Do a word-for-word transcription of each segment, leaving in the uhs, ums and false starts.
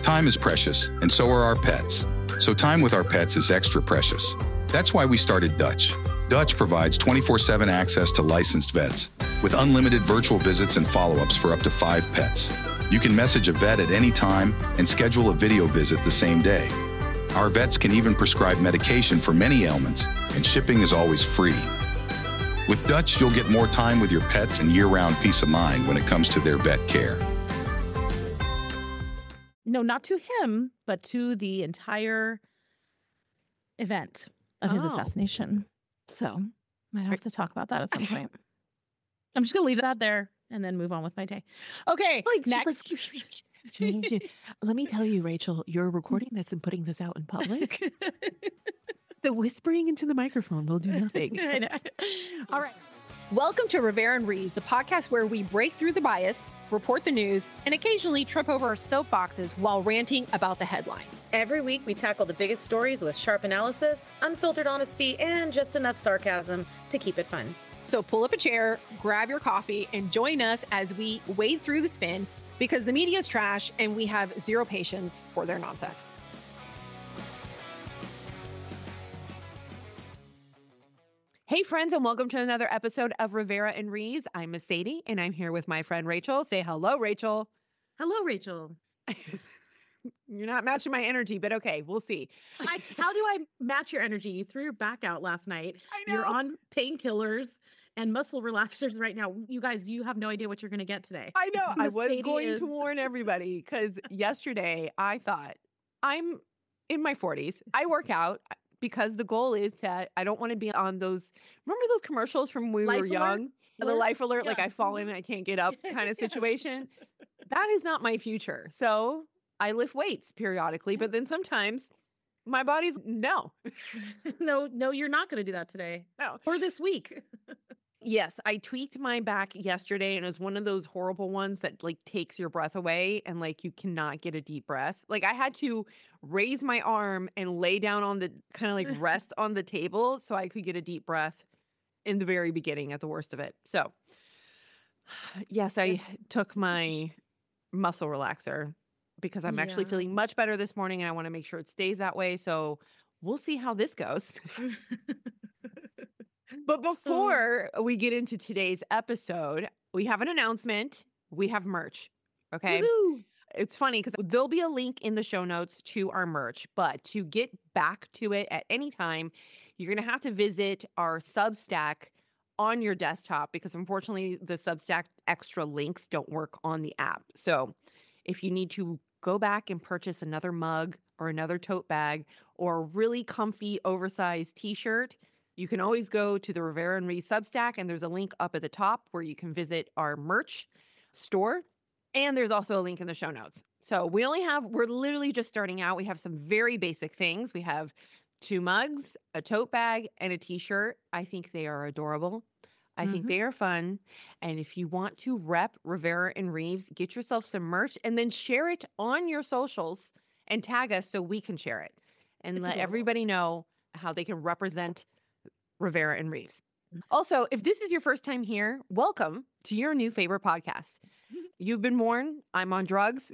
Time is precious, and so are our pets. So time with our pets is extra precious. That's why we started Dutch. Dutch provides twenty-four seven access to licensed vets with unlimited virtual visits and follow-ups for up to five pets. You can message a vet at any time and schedule a video visit the same day. Our vets can even prescribe medication for many ailments, and shipping is always free. With Dutch, you'll get more time with your pets and year-round peace of mind when it comes to their vet care. No, not to him, but to the entire event of his Oh. assassination. So might have to talk about that at some point. I'm just going to leave that there and then move on with my day. Okay, Like, she's next. like, let me tell you, Rachel, you're recording this and putting this out in public. The whispering into the microphone will do nothing. I know. All right. Welcome to Rivera and Reeves, the podcast where we break through the bias, report the news, and occasionally trip over our soapboxes while ranting about the headlines. Every week, we tackle the biggest stories with sharp analysis, unfiltered honesty, and just enough sarcasm to keep it fun. So pull up a chair, grab your coffee, and join us as we wade through the spin because the media is trash and we have zero patience for their nonsense. Hey, friends, and welcome to another episode of Rivera and Reeves. I'm Miss Sadie, and I'm here with my friend Rachel. Say hello, Rachel. Hello, Rachel. You're not matching my energy, but okay, we'll see. I, how do I match your energy? You threw your back out last night. I You're know. on painkillers and muscle relaxers right now. You guys, you have no idea what you're going to get today. I know. I Miss was Sadie going is- to warn everybody because yesterday I thought I'm in my forties. I work out because the goal is to, I don't want to be on those, remember those commercials from when we Life were alert? young? The Alert? life alert, like Yeah. I fall in and I can't get up kind of Yes. situation. That is not my future. So I lift weights periodically, but then sometimes my body's no. no, no, you're not going to do that today No. or this week. Yes, I tweaked my back yesterday and it was one of those horrible ones that like takes your breath away and like you cannot get a deep breath. Like I had to raise my arm and lay down on the kind of like rest on the table so I could get a deep breath in the very beginning at the worst of it. So yes, I took my muscle relaxer because I'm actually Yeah. feeling much better this morning and I want to make sure it stays that way. So we'll see how this goes. But before we get into today's episode, we have an announcement. We have merch. Okay. Woohoo. It's funny because there'll be a link in the show notes to our merch, but to get back to it at any time, you're going to have to visit our Substack on your desktop because unfortunately the Substack extra links don't work on the app. So if you need to go back and purchase another mug or another tote bag or a really comfy oversized t-shirt, you can always go to the Rivera and Reeves Substack, and there's a link up at the top where you can visit our merch store. And there's also a link in the show notes. So we only have, we're literally just starting out. We have some very basic things. We have two mugs, a tote bag, and a t-shirt. I think they are adorable. I think Mhm. they are fun. And if you want to rep Rivera and Reeves, get yourself some merch and then share it on your socials and tag us so we can share it and It's let adorable. everybody know how they can represent Rivera and Reeves. Also, if this is your first time here, welcome to your new favorite podcast. You've been warned. I'm on drugs.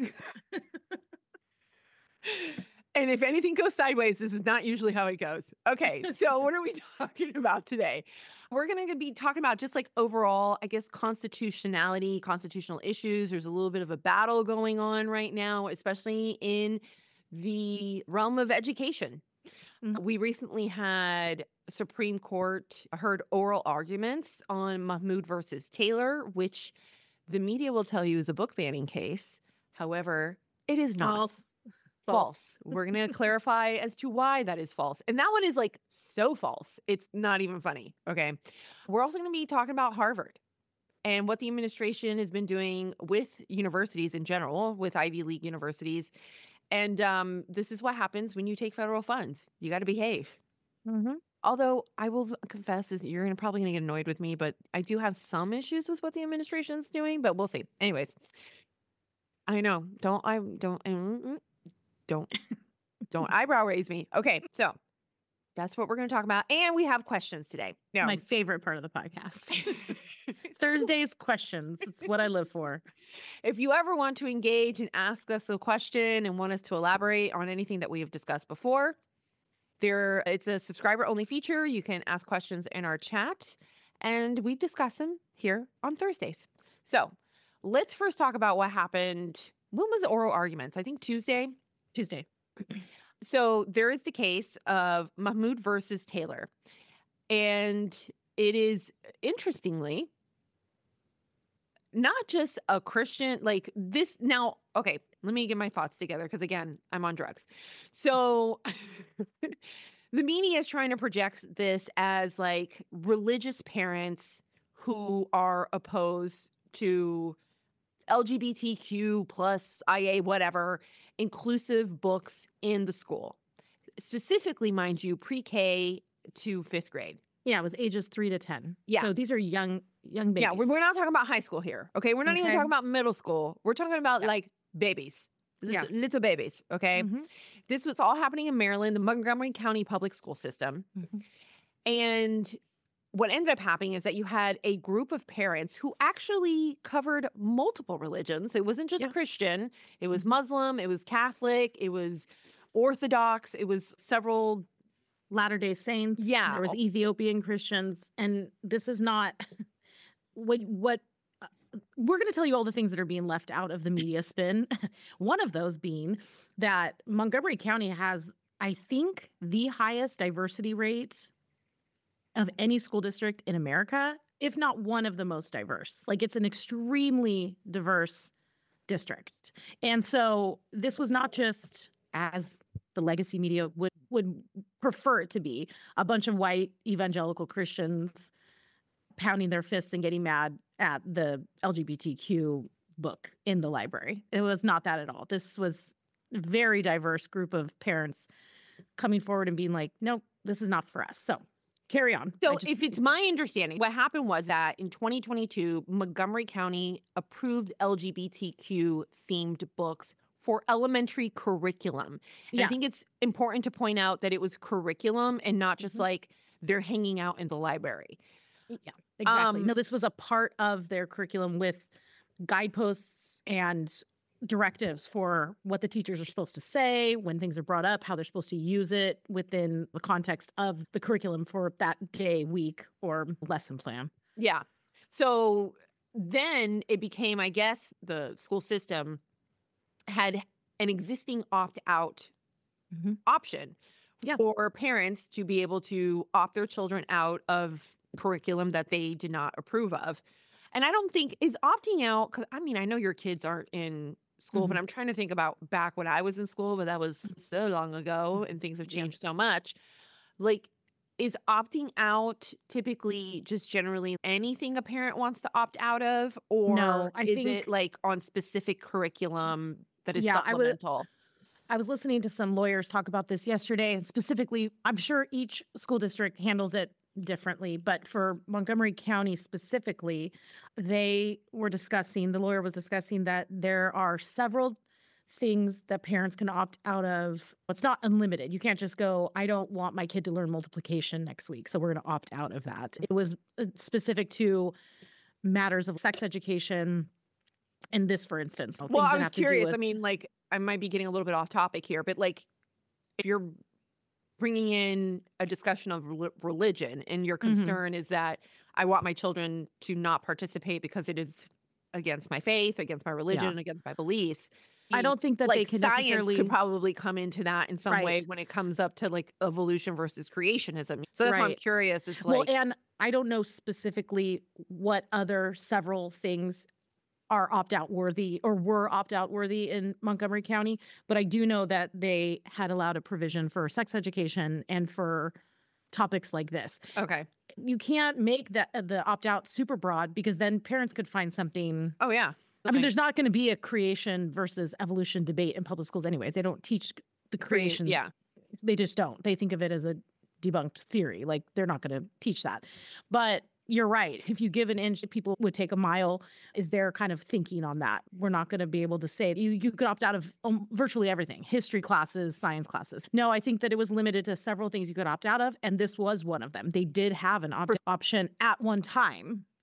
And if anything goes sideways, this is not usually how it goes. Okay, so what are we talking about today? We're going to be talking about just like overall, I guess, constitutionality, constitutional issues. There's a little bit of a battle going on right now, especially in the realm of education. Mhm. We recently had Supreme Court heard oral arguments on Mahmoud versus Taylor, which the media will tell you is a book banning case. However, it is not. False. False. We're going to clarify as to why that is false. And that one is like so false. It's not even funny. Okay. We're also going to be talking about Harvard and what the administration has been doing with universities in general, with Ivy League universities. And um, this is what happens when you take federal funds. You got to behave. Mm-hmm. Although I will confess, is you're gonna, probably going to get annoyed with me, but I do have some issues with what the administration's doing, but we'll see. Anyways, I know. Don't I don't mm, mm, don't don't eyebrow raise me. Okay, so that's what we're going to talk about, and we have questions today. No, My favorite part of the podcast. Thursday's questions. It's what I live for. If you ever want to engage and ask us a question and want us to elaborate on anything that we have discussed before, there it's a subscriber only feature. You can ask questions in our chat and we discuss them here on Thursdays. So let's first talk about what happened. When was the oral arguments? I think Tuesday. Tuesday. So there is the case of Mahmoud versus Taylor. And it is, interestingly, not just a Christian, like this. Now, okay, let me get my thoughts together because, again, I'm on drugs. So the media is trying to project this as like religious parents who are opposed to L G B T Q plus I A, whatever, inclusive books in the school. Specifically, mind you, pre-K to fifth grade. Yeah, it was ages three to ten. Yeah. So these are young, young babies. Yeah, we're, we're not talking about high school here. Okay. We're not even Okay. talking about middle school. We're talking about Yeah. like babies, little, Yeah. little babies. Okay. Mhm. This was all happening in Maryland, the Montgomery County public school system. Mhm. And what ended up happening is that you had a group of parents who actually covered multiple religions. It wasn't just Yeah. Christian, it was Mhm. Muslim, it was Catholic, it was Orthodox, it was several. Latter-day Saints. Yeah. There was Ethiopian Christians. And this is not what, what uh, we're going to tell you all the things that are being left out of the media spin. One of those being that Montgomery County has, I think, the highest diversity rate of any school district in America, if not one of the most diverse. Like it's an extremely diverse district. And so this was not just, as the legacy media would would prefer it to be, a bunch of white evangelical Christians pounding their fists and getting mad at the L G B T Q book in the library. It was not that at all. This was a very diverse group of parents coming forward and being like, nope, this is not for us. So carry on. So I just- if it's my understanding, what happened was that in twenty twenty-two, Montgomery County approved L G B T Q themed books for elementary curriculum. And I Yeah. think it's important to point out that it was curriculum and not just Mhm. like they're hanging out in the library. Yeah, exactly. Um, no, this was a part of their curriculum with guideposts and directives for what the teachers are supposed to say when things are brought up, how they're supposed to use it within the context of the curriculum for that day, week, or lesson plan. Yeah. So then it became, I guess, the school system had an existing opt-out Mhm. option Yeah. for parents to be able to opt their children out of curriculum that they did not approve of. And I don't think is opting out, because I mean, I know your kids aren't in school, but Mhm. I'm trying to think about back when I was in school, but that was so long ago and things have Yeah. changed so much. Like, is opting out typically just generally anything a parent wants to opt out of? Or No, I is think- it like on specific curriculum that is Yeah, I would- supplemental? I was listening to some lawyers talk about this yesterday, and specifically, I'm sure each school district handles it differently, but for Montgomery County specifically, they were discussing, the lawyer was discussing that there are several things that parents can opt out of. It's not unlimited. You can't just go, I don't want my kid to learn multiplication next week, so we're going to opt out of that. It was uh, specific to matters of sex education. And this, for instance, Well, things I that was have to do curious. with- I mean, like, I might be getting a little bit off topic here, but like, if you're bringing in a discussion of rel- religion and your Mhm. concern is that I want my children to not participate because it is against my faith, against my religion, against my beliefs. I don't think that like they can science necessarily could probably come into that in some way Right. when it comes up to like evolution versus creationism. So that's why I'm Right. curious. If Well, like, and I don't know specifically what other several things are opt-out worthy or were opt-out worthy in Montgomery County, but I do know that they had allowed a provision for sex education and for topics like this. okay. You can't make that uh, the opt-out super broad because then parents could find something. Oh yeah. I mean, there's not going to be a creation versus evolution debate in public schools anyways. They don't teach the creation. Yeah. They just don't. They think of it as a debunked theory. Like they're not going to teach that. But you're right. If you give an inch, people would take a mile. Is their kind of thinking on that? We're not going to be able to say you. You could opt out of um, virtually everything: history classes, science classes. No, I think that it was limited to several things you could opt out of, and this was one of them. They did have an opt option at one time,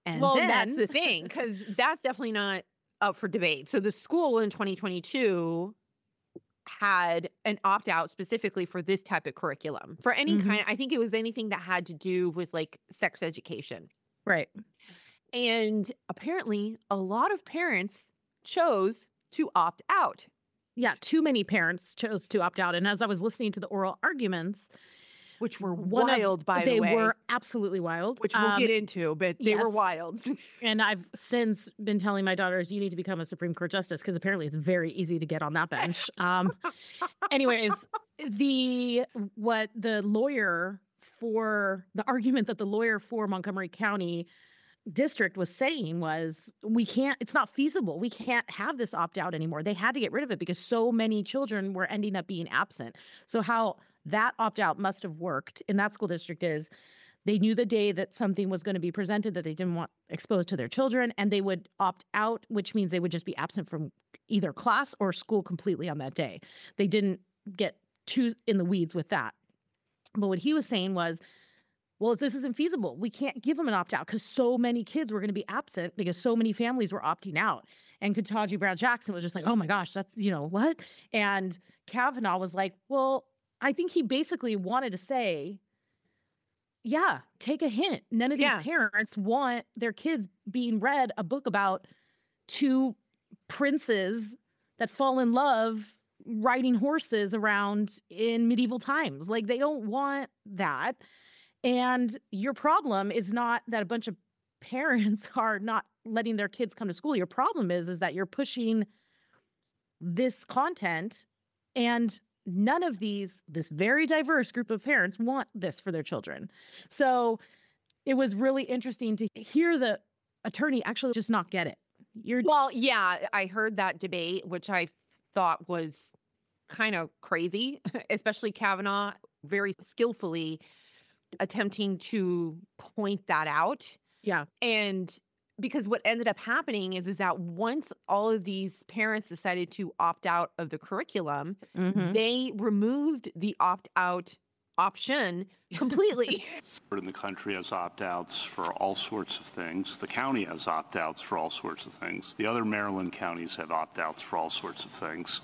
And well, then, that's the thing, because that's definitely not up for debate. So the school in twenty twenty-two had an opt-out specifically for this type of curriculum. For any Mhm. kind, I think it was anything that had to do with like sex education. right. And apparently a lot of parents chose to opt out. Yeah, too many parents chose to opt out. And as I was listening to the oral arguments, Which were one of- wild, by they the way. were absolutely wild. Which we'll Um, get into, but they were yes. wild. And I've since been telling my daughters, you need to become a Supreme Court justice because apparently it's very easy to get on that bench. Um, anyways, the what the lawyer for the argument that the lawyer for Montgomery County district was saying was we can't, it's not feasible. We can't have this opt out anymore. They had to get rid of it because so many children were ending up being absent. So how that opt out must have worked in that school district is they knew the day that something was going to be presented that they didn't want exposed to their children, and they would opt out, which means they would just be absent from either class or school completely on that day. They didn't get too in the weeds with that. But what he was saying was, well, if this isn't feasible, we can't give them an opt out because so many kids were going to be absent because so many families were opting out. And Ketanji Brown Jackson was just like, oh my gosh, that's, you know, what? And Kavanaugh was like, well, I think he basically wanted to say, yeah, take a hint. None of these Yeah. parents want their kids being read a book about two princes that fall in love riding horses around in medieval times. Like, they don't want that. And your problem is not that a bunch of parents are not letting their kids come to school. Your problem is, is that you're pushing this content, and none of these, this very diverse group of parents want this for their children. So it was really interesting to hear the attorney actually just not get it. You're Well, yeah, I heard that debate, which I thought was kind of crazy, especially Kavanaugh very skillfully attempting to point that out. yeah, And because what ended up happening is, is that once all of these parents decided to opt out of the curriculum, mhm. they removed the opt-out option completely. In the country has opt-outs for all sorts of things. The county has opt-outs for all sorts of things. The other Maryland counties have opt-outs for all sorts of things.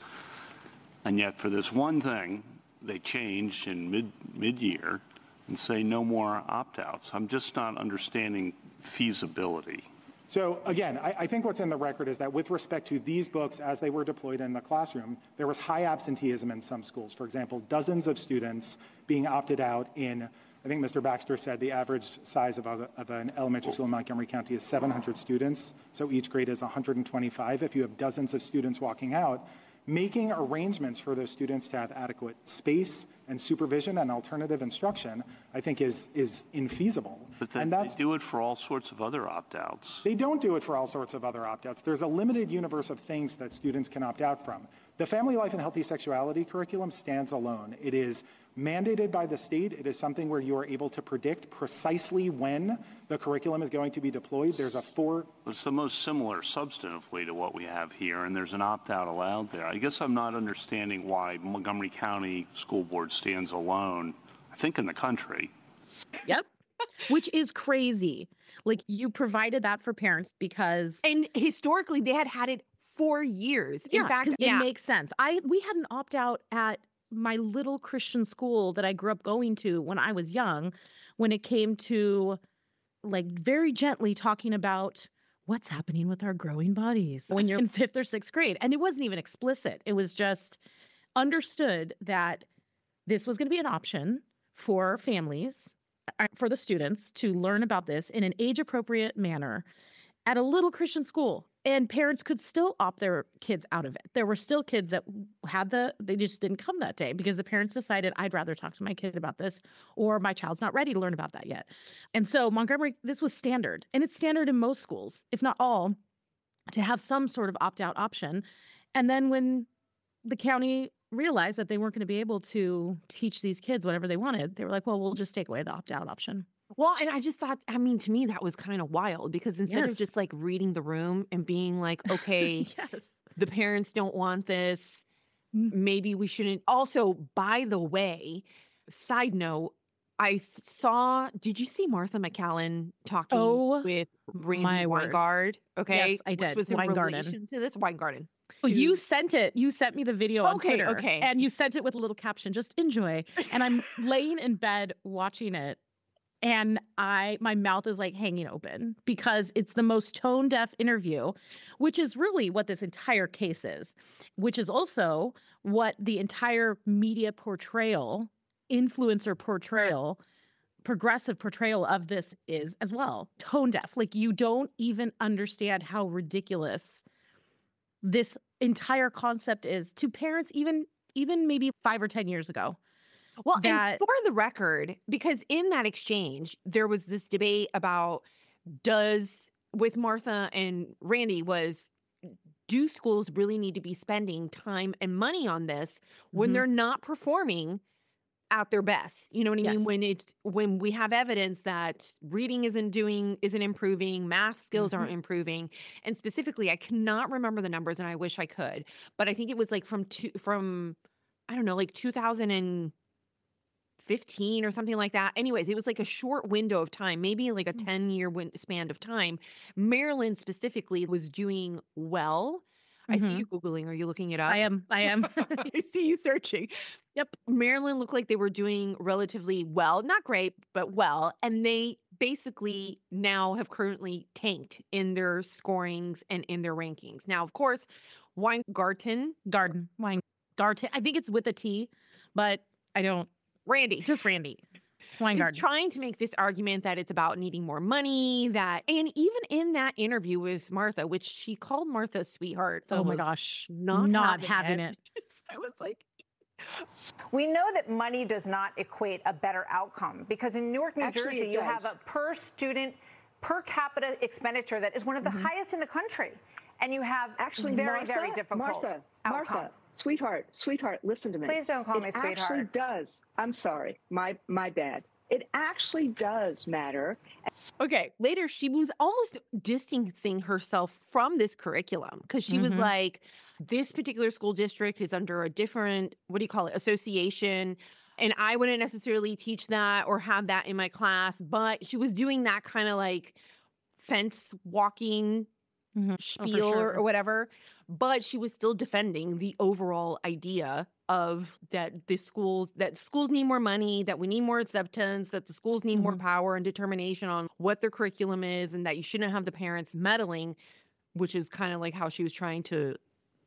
And yet for this one thing, they changed in mid, mid-year and say no more opt-outs. I'm just not understanding feasibility. So again, I, I think what's in the record is that with respect to these books as they were deployed in the classroom, there was high absenteeism in some schools. For example, dozens of students being opted out in, I think Mister Baxter said the average size of, a, of an elementary school in Montgomery County is seven hundred students. So each grade is one hundred twenty-five. If you have dozens of students walking out, making arrangements for those students to have adequate space and supervision and alternative instruction, I think is is infeasible. But they, and they that's, do it for all sorts of other opt-outs. they don't do it for all sorts of other opt-outs. There's a limited universe of things that students can opt out from. The Family Life and Healthy Sexuality curriculum stands alone. It is mandated by the state. It is something where you are able to predict precisely when the curriculum is going to be deployed. There's a four... It's the most similar substantively to what we have here, and there's an opt-out allowed there. I guess I'm not understanding why Montgomery County School Board stands alone, I think, in the country. Yep. Which is crazy. Like, you provided that for parents because And historically, they had had it for years. yeah, In fact, 'cause yeah. it makes sense. I we had an opt out at my little Christian school that I grew up going to when I was young, when it came to like very gently talking about what's happening with our growing bodies when you're in fifth or sixth grade. And it wasn't even explicit. It was just understood that this was going to be an option for families, uh, for the students to learn about this in an age appropriate manner at a little Christian school. And parents could still opt their kids out of it. There were still kids that had the, they just didn't come that day because the parents decided, I'd rather talk to my kid about this, or my child's not ready to learn about that yet. And so Montgomery, this was standard. And it's standard in most schools, if not all, to have some sort of opt-out option. And then when the county realized that they weren't going to be able to teach these kids whatever they wanted, they were like, well, we'll just take away the opt-out option. Well, and I just thought, I mean, to me, that was kind of wild because instead Yes. of just like reading the room and being like, okay, Yes. the parents don't want this, Mm. maybe we shouldn't. Also, by the way, side note, I th- saw, did you see Martha McCallum talking Oh, with Randy my word. Weingard? Okay. Yes, I Which did. was in Weingarten. relation to this Weingarten. Oh, you to- sent it. You sent me the video on Okay, Twitter. okay. And you sent it with a little caption, just enjoy. And I'm laying in bed watching it. And I, my mouth is like hanging open because it's the most tone deaf interview, which is really what this entire case is, which is also what the entire media portrayal, influencer portrayal, progressive portrayal of this is as well. Tone deaf. Like you don't even understand how ridiculous this entire concept is to parents, even, even maybe five or ten years ago. Well, that- and for the record, because in that exchange, there was this debate about does, with Martha and Randy, was do schools really need to be spending time and money on this when Mhm. they're not performing at their best? You know what I mean? Yes. When it's when we have evidence that reading isn't doing, isn't improving, math skills Mhm. aren't improving. And specifically, I cannot remember the numbers and I wish I could, but I think it was like from two, from, I don't know, like two thousand fifteen or something like that. Anyways, it was like a short window of time, maybe like a Mm. ten year win- span of time. Maryland specifically was doing well. I see Mhm. you Googling. Are you looking it up? I am, I am. I see you searching. Yep. Maryland looked like they were doing relatively well. Not great, but well. And they basically now have currently tanked in their scorings and in their rankings. Now, of course, Weingarten, Garden, Weingarten. I think it's with a T, but I don't. Randy. Just Randy. He's Weingarten. trying to make this argument that it's about needing more money, that, and even in that interview with Martha, which she called Martha a sweetheart. Oh my was gosh. Not, Not having, having it. it. I was like, We know that money does not equate a better outcome because in Newark, New Actually, Jersey, it you have does. a per student, per capita expenditure that is one of the highest in the country. And you have Actually, very, Martha, very difficult Martha, outcome. Martha, sweetheart, sweetheart, listen to me. Please don't call it me actually sweetheart. does. I'm sorry. My my bad. It actually does matter. okay. Later, she was almost distancing herself from this curriculum because she was Mhm. like, this particular school district is under a different, what do you call it, association. And I wouldn't necessarily teach that or have that in my class. But she was doing that kind of like fence walking Mhm. Oh, for spiel or, sure. or whatever, but she was still defending the overall idea of that the schools that schools need more money, that we need more acceptance, that the schools need more Mhm. power and determination on what their curriculum is, and that you shouldn't have the parents meddling, which is kind of like how she was trying to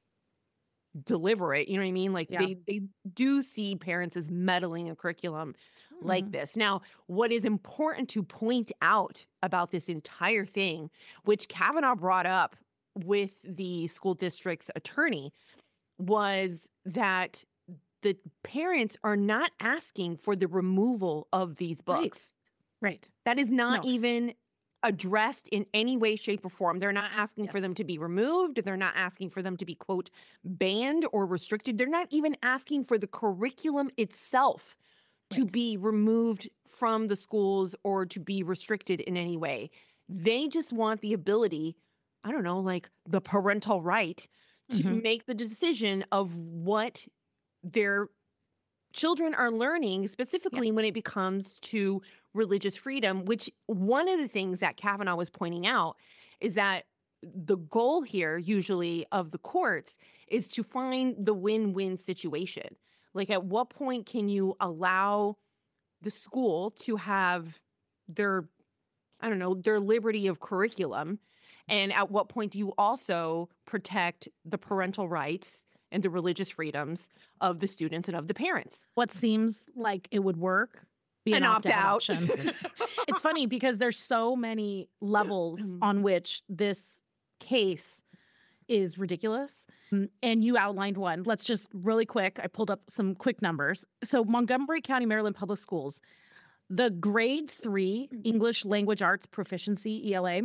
deliver it. You know what I mean? Like Yeah. they they do see parents as meddling in curriculum like Mhm. this. Now, what is important to point out about this entire thing, which Kavanaugh brought up with the school district's attorney, was that the parents are not asking for the removal of these Right. books. Right. That is not No. even addressed in any way, shape, or form. They're not asking for them Yes. to be removed. They're not asking for them to be, quote, banned or restricted. They're not even asking for the curriculum itself to Right. be removed from the schools or to be restricted in any way. They just want the ability, I don't know, like the parental right to Mhm. make the decision of what their children are learning, specifically when it becomes to religious freedom, which one of the things that Kavanaugh was pointing out is that the goal here, usually of the courts, is to find the win-win situation. Like, at what point can you allow the school to have their, I don't know, their liberty of curriculum? And at what point do you also protect the parental rights and the religious freedoms of the students and of the parents? What seems like it would work, be an, An opt-out opt-out. option. It's funny because there's so many levels Mhm. on which this case is ridiculous. Mm, And you outlined one. Let's just really quick. I pulled up some quick numbers. So Montgomery County, Maryland Public Schools, the grade three English language arts proficiency, E L A,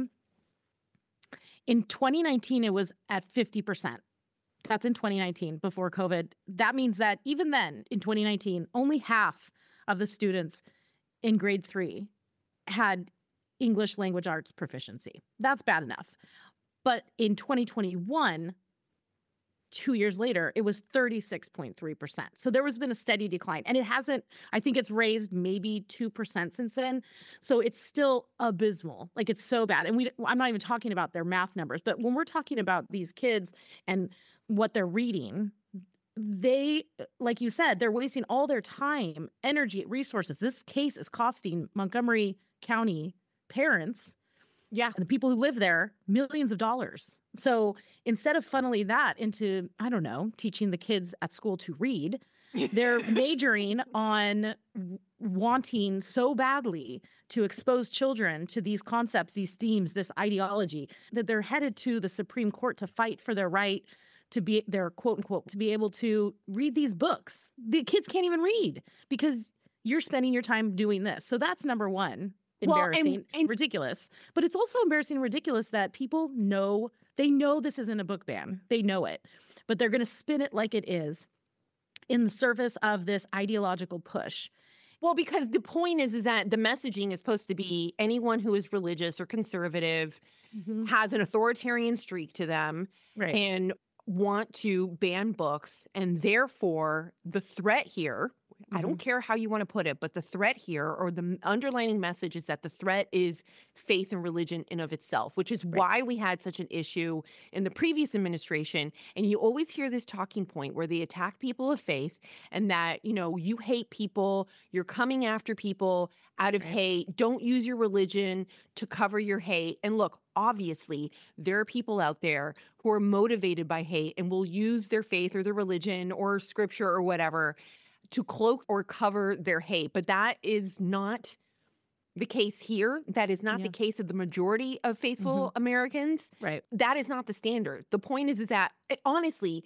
in twenty nineteen, it was at fifty percent. That's in twenty nineteen, before COVID. That means that even then, in twenty nineteen, only half of the students in grade three had English language arts proficiency. That's bad enough. But in twenty twenty-one, two years later, it was thirty-six point three percent. So there has been a steady decline. And it hasn't, I think it's raised maybe two percent since then. So it's still abysmal. Like, it's so bad. And we, I'm not even talking about their math numbers, but when we're talking about these kids and what they're reading, they, like you said, they're wasting all their time, energy, resources. This case is costing Montgomery County parents, yeah, and the people who live there, millions of dollars. So instead of funneling that into, I don't know, teaching the kids at school to read, they're majoring on wanting so badly to expose children to these concepts, these themes, this ideology, that they're headed to the Supreme Court to fight for their right to be, their quote unquote, to be able to read these books. The kids can't even read because you're spending your time doing this. So that's number one. Embarrassing, well, and, and ridiculous. But it's also embarrassing and ridiculous that people know, they know this isn't a book ban. They know it, but they're going to spin it like it is in the service of this ideological push. Well, because the point is, is that the messaging is supposed to be anyone who is religious or conservative mm-hmm. has an authoritarian streak to them, right, and want to ban books. And therefore, the threat here, I don't care how you want to put it, but the threat here, or the underlining message, is that the threat is faith and religion in of itself, which is right. why we had such an issue in the previous administration. And you always hear this talking point where they attack people of faith and that, you know, you hate people, you're coming after people out of right. hate. Don't use your religion to cover your hate. And look, obviously, there are people out there who are motivated by hate and will use their faith or their religion or scripture or whatever to cloak or cover their hate. But that is not the case here. That is not yeah. the case of the majority of faithful mm-hmm. Americans. Right. That is not the standard. The point is, is that it, honestly,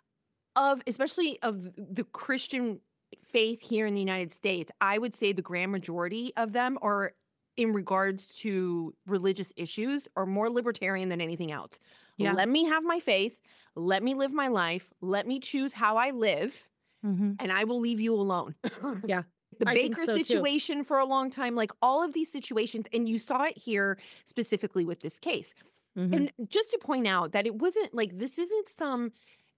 of especially of the Christian faith here in the United States, I would say the grand majority of them are, in regards to religious issues, are more libertarian than anything else. Yeah. Let me have my faith. Let me live my life. Let me choose how I live. Mm-hmm. And I will leave you alone. Yeah. The I Baker so situation too. for a long time, like all of these situations. And you saw it here specifically with this case. Mm-hmm. And just to point out that it wasn't like, this isn't some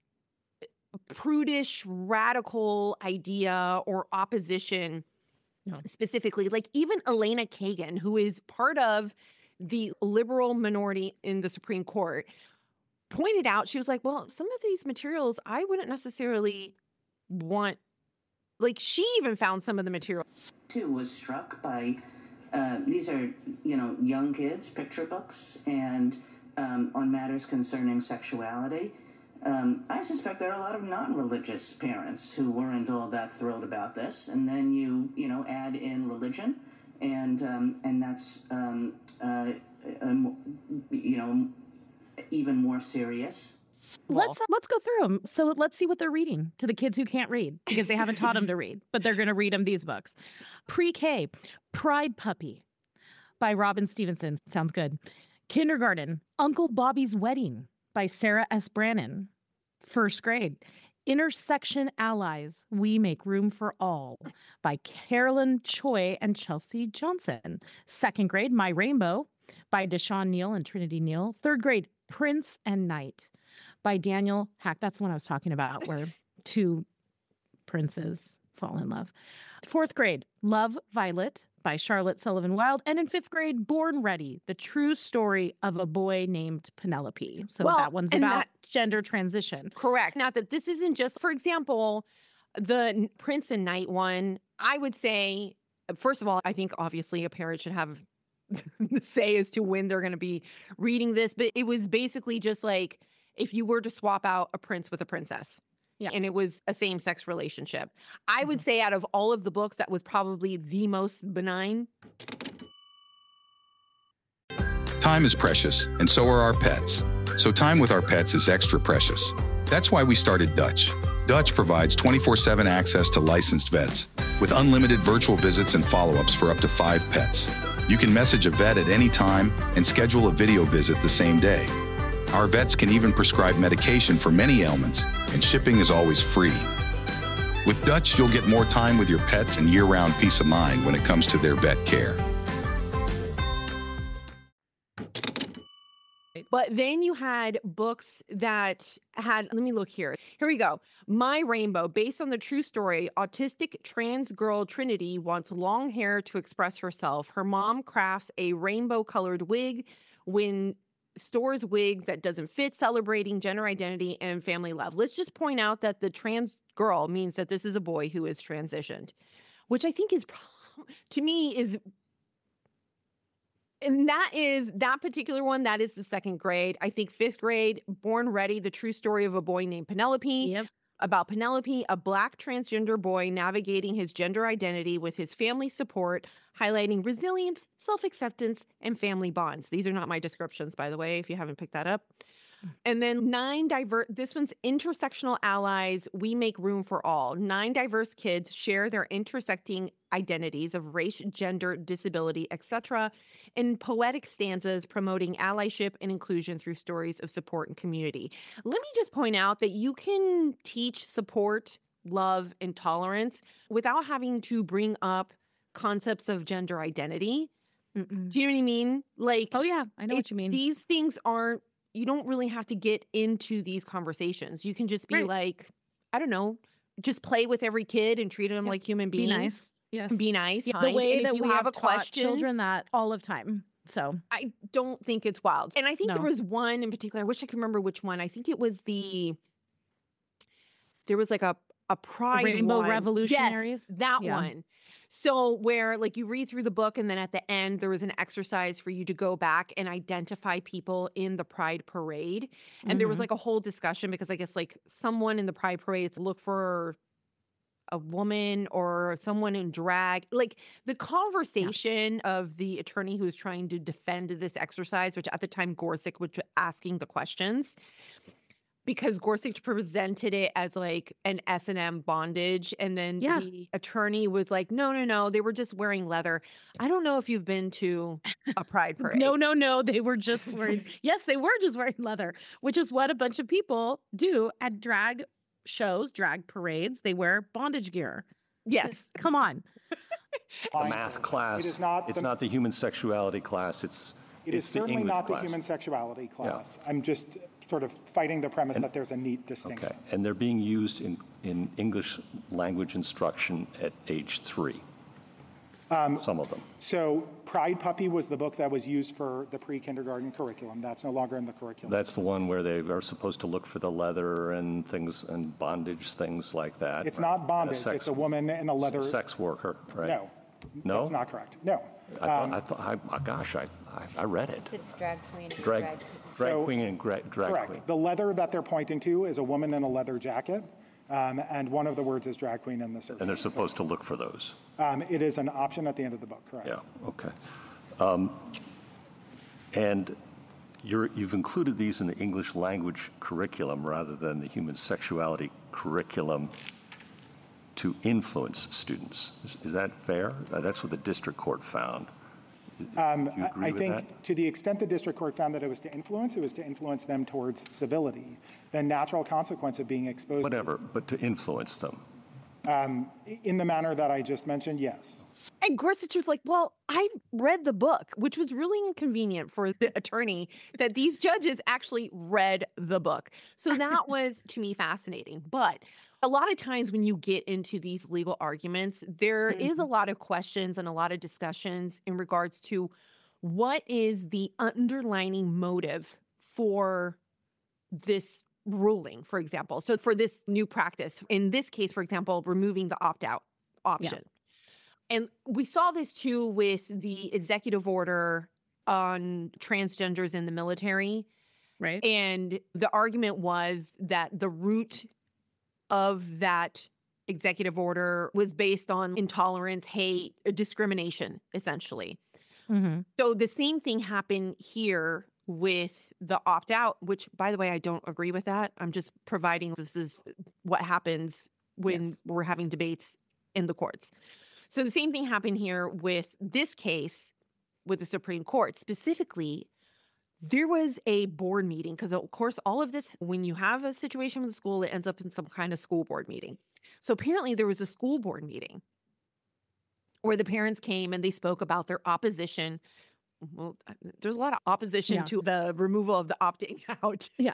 prudish, radical idea or opposition no. specifically. Like even Elena Kagan, who is part of the liberal minority in the Supreme Court, pointed out, she was like, well, some of these materials I wouldn't necessarily want, like she even found some of the material. Too was struck by, uh, these are, you know, young kids, picture books, and um, on matters concerning sexuality. Um, I suspect there are a lot of non-religious parents who weren't all that thrilled about this. And then you, you know, add in religion, and um, and that's, um, uh, um, you know, even more serious. Let's let's go through them. So let's see what they're reading to the kids who can't read because they haven't taught them to read, but they're going to read them these books. Pre-K, Pride Puppy by Robin Stevenson. Sounds good. Kindergarten, Uncle Bobby's Wedding by Sarah S. Brannon. First grade, Intersection Allies, We Make Room for All by Carolyn Choi and Chelsea Johnson. Second grade, My Rainbow by Deshawn Neal and Trinity Neal. Third grade, Prince and Knight by Daniel Hack. That's the one I was talking about, where two princes fall in love. Fourth grade, Love, Violet by Charlotte Sullivan Wilde. And in fifth grade, Born Ready, the true story of a boy named Penelope. So well, that one's about that, gender transition. Correct. Not that this isn't just, for example, the Prince and Knight one, I would say, first of all, I think obviously a parent should have the say as to when they're going to be reading this. But it was basically just like, if you were to swap out a prince with a princess, yeah. and it was a same-sex relationship. I mm-hmm. would say out of all of the books, that was probably the most benign. Time is precious, and so are our pets. So time with our pets is extra precious. That's why we started Dutch. Dutch provides twenty-four seven access to licensed vets with unlimited virtual visits and follow-ups for up to five pets. You can message a vet at any time and schedule a video visit the same day. Our vets can even prescribe medication for many ailments, and shipping is always free. With Dutch, you'll get more time with your pets and year-round peace of mind when it comes to their vet care. But then you had books that had, let me look here. Here we go. My Rainbow, based on the true story, autistic trans girl Trinity wants long hair to express herself. Her mom crafts a rainbow colored wig when stores wig that doesn't fit, celebrating gender identity and family love. Let's just point out that the trans girl means that this is a boy who is transitioned, which I think is, to me, is, and that is, that particular one, that is the second grade. I think fifth grade, Born Ready, the true story of a boy named Penelope. Yep. About Penelope, a Black transgender boy navigating his gender identity with his family support, highlighting resilience, self-acceptance, and family bonds. These are not my descriptions, by the way, if you haven't picked that up. And then nine diverse, this one's intersectional allies, we make room for all. Nine diverse kids share their intersecting identities of race, gender, disability, et cetera, in poetic stanzas promoting allyship and inclusion through stories of support and community. Let me just point out that you can teach support, love, and tolerance without having to bring up concepts of gender identity. Mm-mm. Do you know what I mean? Like, oh yeah, I know it, what you mean. These things aren't, you don't really have to get into these conversations. You can just be Right. like, I don't know, just play with every kid and treat them Yeah. like human beings. Be nice. Yes. Be nice. Yeah, the kind. way And if that you we have a taught question, children that all of time. So I don't think it's wild. And I think there No. was one in particular. I wish I could remember which one. I think it was the, there was like a, a pride Rainbow one. Revolutionaries? Yes, that Yeah. one. So where like you read through the book and then at the end, there was an exercise for you to go back and identify people in the Pride Parade. And there was Mhm. like a whole discussion because I guess like someone in the Pride Parade to look for a woman or someone in drag, like the conversation of the attorney who was trying to defend this exercise, which at the time Gorsuch was asking the questions, because Gorsuch presented it as like an S and M bondage. And then Yeah. the attorney was like, no, no, no, they were just wearing leather. I don't know if you've been to a Pride Parade. no, no, no, they were just wearing. Yes, they were just wearing leather, which is what a bunch of people do at drag shows, drag parades. They wear bondage gear. Yes. Come on. The math class. It is not It's the- not the human sexuality class. It's It is it's the certainly English not the class. human sexuality class. I'm just sort of fighting the premise that there's a neat distinction. Okay, and they're being used in, in English language instruction at age three. Um, Some of them. So Pride Puppy was the book that was used for the pre-kindergarten curriculum. That's no longer in the curriculum. That's the one where they are supposed to look for the leather and things and bondage, things like that. It's not bondage. sex- It's a woman in a leather. Sex worker, right? No. No? That's not correct. No. I thought, Um, I thought, I, uh, gosh, I, I, I read it. It's a drag queen and Drag, drag drag So- queen and gra- drag Correct. queen. The leather that they're pointing to is a woman in a leather jacket, um, and one of the words is drag queen in the search. And they're supposed to look for those. Um, it is an option at the end of the book, correct? Yeah, okay. Um, and you're, you've included these in the English language curriculum rather than the human sexuality curriculum to influence students. Is, is that fair? Uh, that's what the district court found. Um, Do you I- agree I with think that? to the extent the district court found that it was to influence, it was to influence them towards civility. The natural consequence of being exposed Whatever, but to influence them. um, in the manner that I just mentioned, yes. And Gorsuch was like, well, I read the book, which was really inconvenient for the attorney that these judges actually read the book. So that was, to me, fascinating. But a lot of times when you get into these legal arguments, there Mm-hmm. is a lot of questions and a lot of discussions in regards to what is the underlining motive for this ruling, for example. So for this new practice, in this case, for example, removing the opt-out option. And we saw this too with the executive order on transgenders in the military. Right. And the argument was that the root of that executive order was based on intolerance, hate, discrimination, essentially. Mm-hmm. So the same thing happened here with the opt-out, which, by the way, I don't agree with that. I'm just providing this is what happens when Yes. we're having debates in the courts. So the same thing happened here with this case with the Supreme Court. Specifically, there was a board meeting because, of course, all of this, when you have a situation with a school, it ends up in some kind of school board meeting. So apparently there was a school board meeting where the parents came and they spoke about their opposition well, there's a lot of opposition Yeah. to the removal of the opting out. Yeah.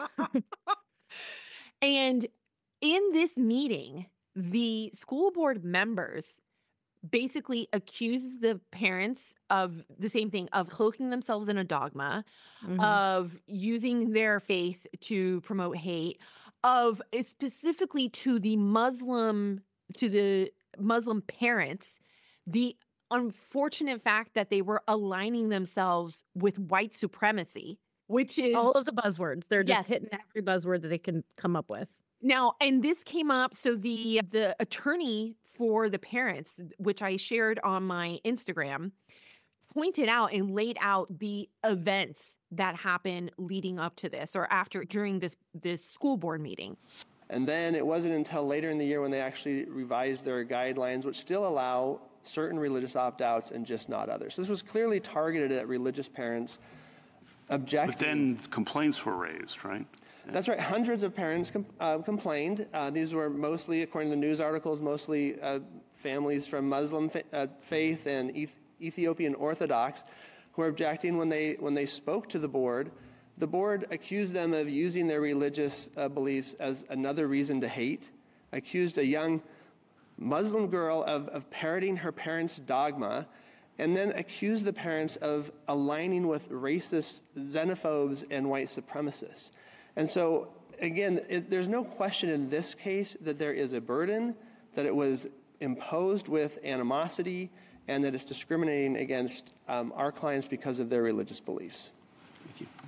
And in this meeting, the school board members basically accused the parents of the same thing, of cloaking themselves in a dogma, Mhm. of using their faith to promote hate, of specifically to the Muslim, to the Muslim parents, the unfortunate fact that they were aligning themselves with white supremacy, which is All of the buzzwords. They're just Yes. hitting every buzzword that they can come up with. Now, and this came up, so the the attorney for the parents, which I shared on my Instagram, pointed out and laid out the events that happened leading up to this or after during this this school board meeting. And then it wasn't until later in the year when they actually revised their guidelines, which still allow certain religious opt-outs and just not others. So this was clearly targeted at religious parents objecting. But then complaints were raised, right? That's right. Hundreds of parents com- uh, complained. Uh, these were mostly, according to the news articles, mostly uh, families from Muslim fa- uh, faith and Eth- Ethiopian Orthodox who were objecting when they when they spoke to the board. The board accused them of using their religious uh, beliefs as another reason to hate, accused a young Muslim girl of, of parroting her parents' dogma, and then accused the parents of aligning with racist xenophobes and white supremacists. And so, again, it, there's no question in this case that there is a burden, that it was imposed with animosity, and that it's discriminating against um, our clients because of their religious beliefs. Thank you.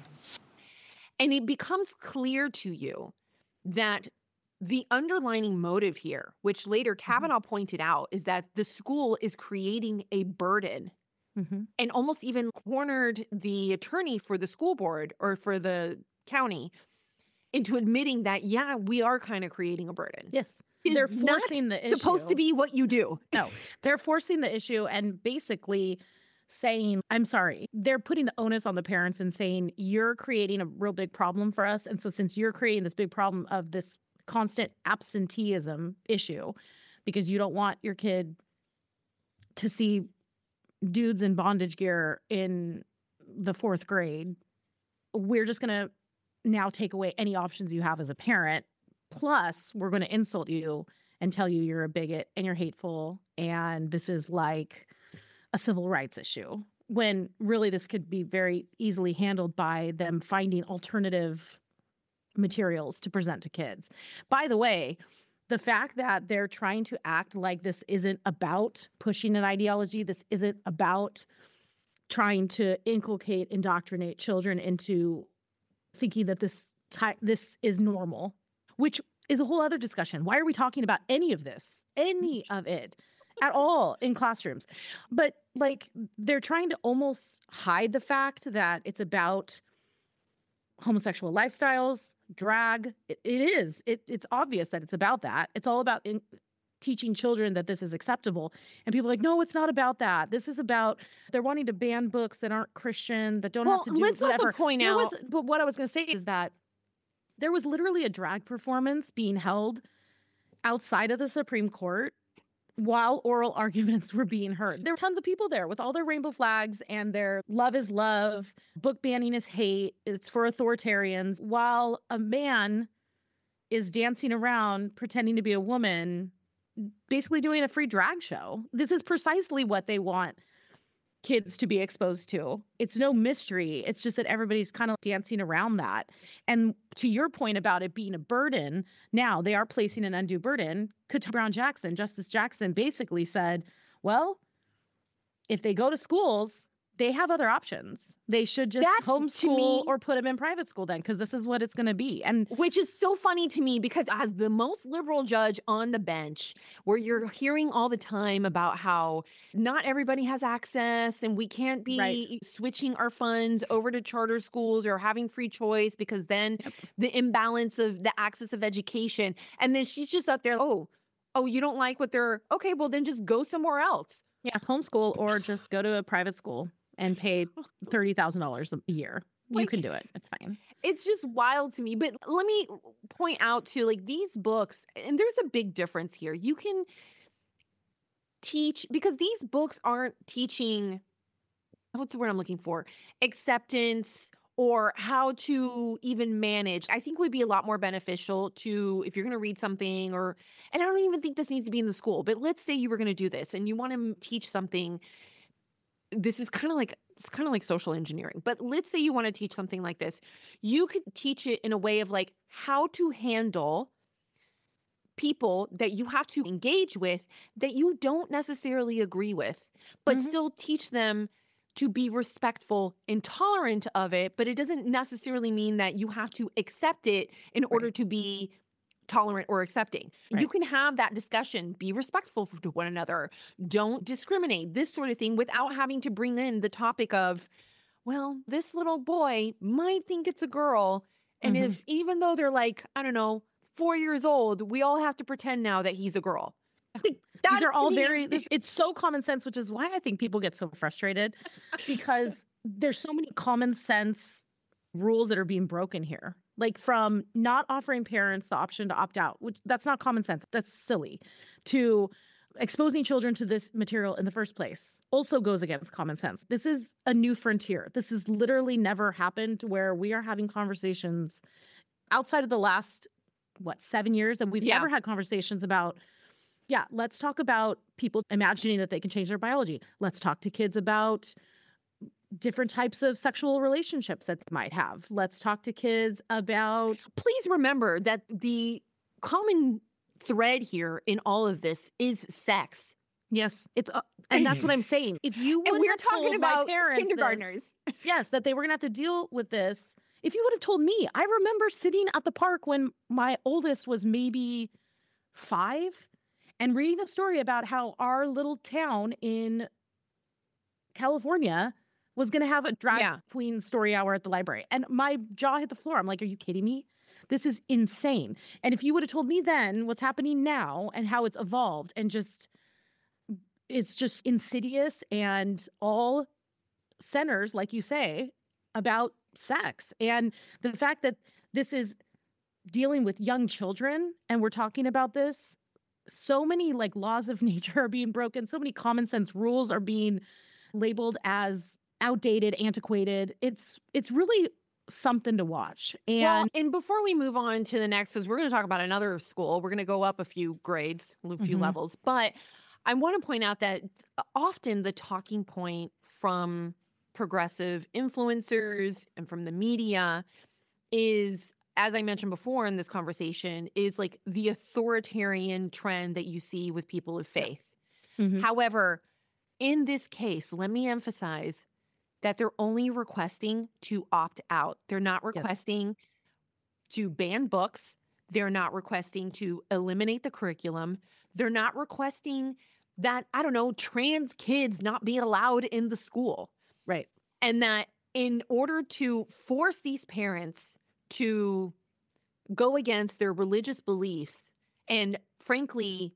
And it becomes clear to you that the underlining motive here, which later Kavanaugh pointed out, is that the school is creating a burden Mm-hmm. and almost even cornered the attorney for the school board or for the county into admitting that, yeah, we are kind of creating a burden. Yes. Is They're not forcing the issue. supposed to be what you do. No, they're forcing the issue and basically saying, I'm sorry, they're putting the onus on the parents and saying, you're creating a real big problem for us. And so since you're creating this big problem of this constant absenteeism issue, because you don't want your kid to see dudes in bondage gear in the fourth grade, we're just going to now take away any options you have as a parent. Plus, we're going to insult you and tell you you're a bigot and you're hateful. And this is like a civil rights issue, when really this could be very easily handled by them finding alternative materials to present to kids. By the way, the fact that they're trying to act like this isn't about pushing an ideology, this isn't about trying to inculcate, indoctrinate children into thinking that this ty- this is normal, which is a whole other discussion. Why are we talking about any of this, any of it at all in classrooms? But like, they're trying to almost hide the fact that it's about homosexual lifestyles, drag. It, it is. It, it's obvious that it's about that. It's all about in, teaching children that this is acceptable. And people are like, no, it's not about that. This is about, they're wanting to ban books that aren't Christian, that don't Well, have to do let's also whatever. point There out- was- but what I was going to say is that there was literally a drag performance being held outside of the Supreme Court while oral arguments were being heard. There were tons of people there with all their rainbow flags and their love is love, book banning is hate, it's for authoritarians, while a man is dancing around pretending to be a woman, basically doing a free drag show. This is precisely what they want kids to be exposed to. It's no mystery. It's just that everybody's kind of dancing around that. And to your point about it being a burden, now they are placing an undue burden. Ketanji Brown Jackson, Justice Jackson basically said, well, if they go to schools, they have other options. They should just That's, to homeschool me- or put them in private school then, because this is what it's going to be. And Which is so funny to me because as the most liberal judge on the bench, where you're hearing all the time about how not everybody has access and we can't be Right. switching our funds over to charter schools or having free choice because then the imbalance of the access of education. And then she's just up there, oh, oh, you don't like what they're, okay, well then just go somewhere else. yeah, homeschool or just go to a private school and pay thirty thousand dollars a year. You Like- can do it. It's fine. It's just wild to me. But let me point out to like these books, and there's a big difference here. You can teach because these books aren't teaching what's the word I'm looking for? Acceptance, or how to even manage, I think would be a lot more beneficial to, if you're going to read something, or, and I don't even think this needs to be in the school, but let's say you were going to do this and you want to teach something. This is kind of like, it's kind of like social engineering, but let's say you want to teach something like this. You could teach it in a way of like how to handle people that you have to engage with that you don't necessarily agree with, but mm-hmm. still teach them to be respectful and tolerant of it. But it doesn't necessarily mean that you have to accept it in right. order to be tolerant or accepting. Right. You can have that discussion, be respectful to one another, don't discriminate, this sort of thing, without having to bring in the topic of, well, this little boy might think it's a girl. And mm-hmm. if, even though they're like, I don't know, four years old, we all have to pretend now that he's a girl. Like, these are all very, this, it's so common sense, which is why I think people get so frustrated, because there's so many common sense rules that are being broken here. Like from not offering parents the option to opt out, which that's not common sense. That's silly. To exposing children to this material in the first place also goes against common sense. This is a new frontier. This has literally never happened, where we are having conversations outside of the last, what, seven years that we've yeah. never had conversations about. Yeah, let's talk about people imagining that they can change their biology. Let's talk to kids about different types of sexual relationships that they might have. Let's talk to kids about... Please remember that the common thread here in all of this is sex. Yes, it's uh, and that's what I'm saying. If you would and we're have talking told about my parents kindergartners, this, yes, that they were going to have to deal with this. If you would have told me, I remember sitting at the park when my oldest was maybe five and reading a story about how our little town in California was going to have a drag yeah. queen story hour at the library. And my jaw hit the floor. I'm like, are you kidding me? This is insane. And if you would have told me then what's happening now and how it's evolved and just, it's just insidious and all centers, like you say, about sex. And the fact that this is dealing with young children and we're talking about this, so many like laws of nature are being broken. So many common sense rules are being labeled as outdated, antiquated. It's it's really something to watch. And well, and before we move on to the next, because we're going to talk about another school, we're going to go up a few grades, a few mm-hmm. levels. But I want to point out that often the talking point from progressive influencers and from the media is, as I mentioned before in this conversation, is like the authoritarian trend that you see with people of faith. Mm-hmm. However, in this case, let me emphasize that they're only requesting to opt out. They're not requesting yes. to ban books. They're not requesting to eliminate the curriculum. They're not requesting that, I don't know, trans kids not be allowed in the school. Right. And that in order to force these parents to go against their religious beliefs and, frankly,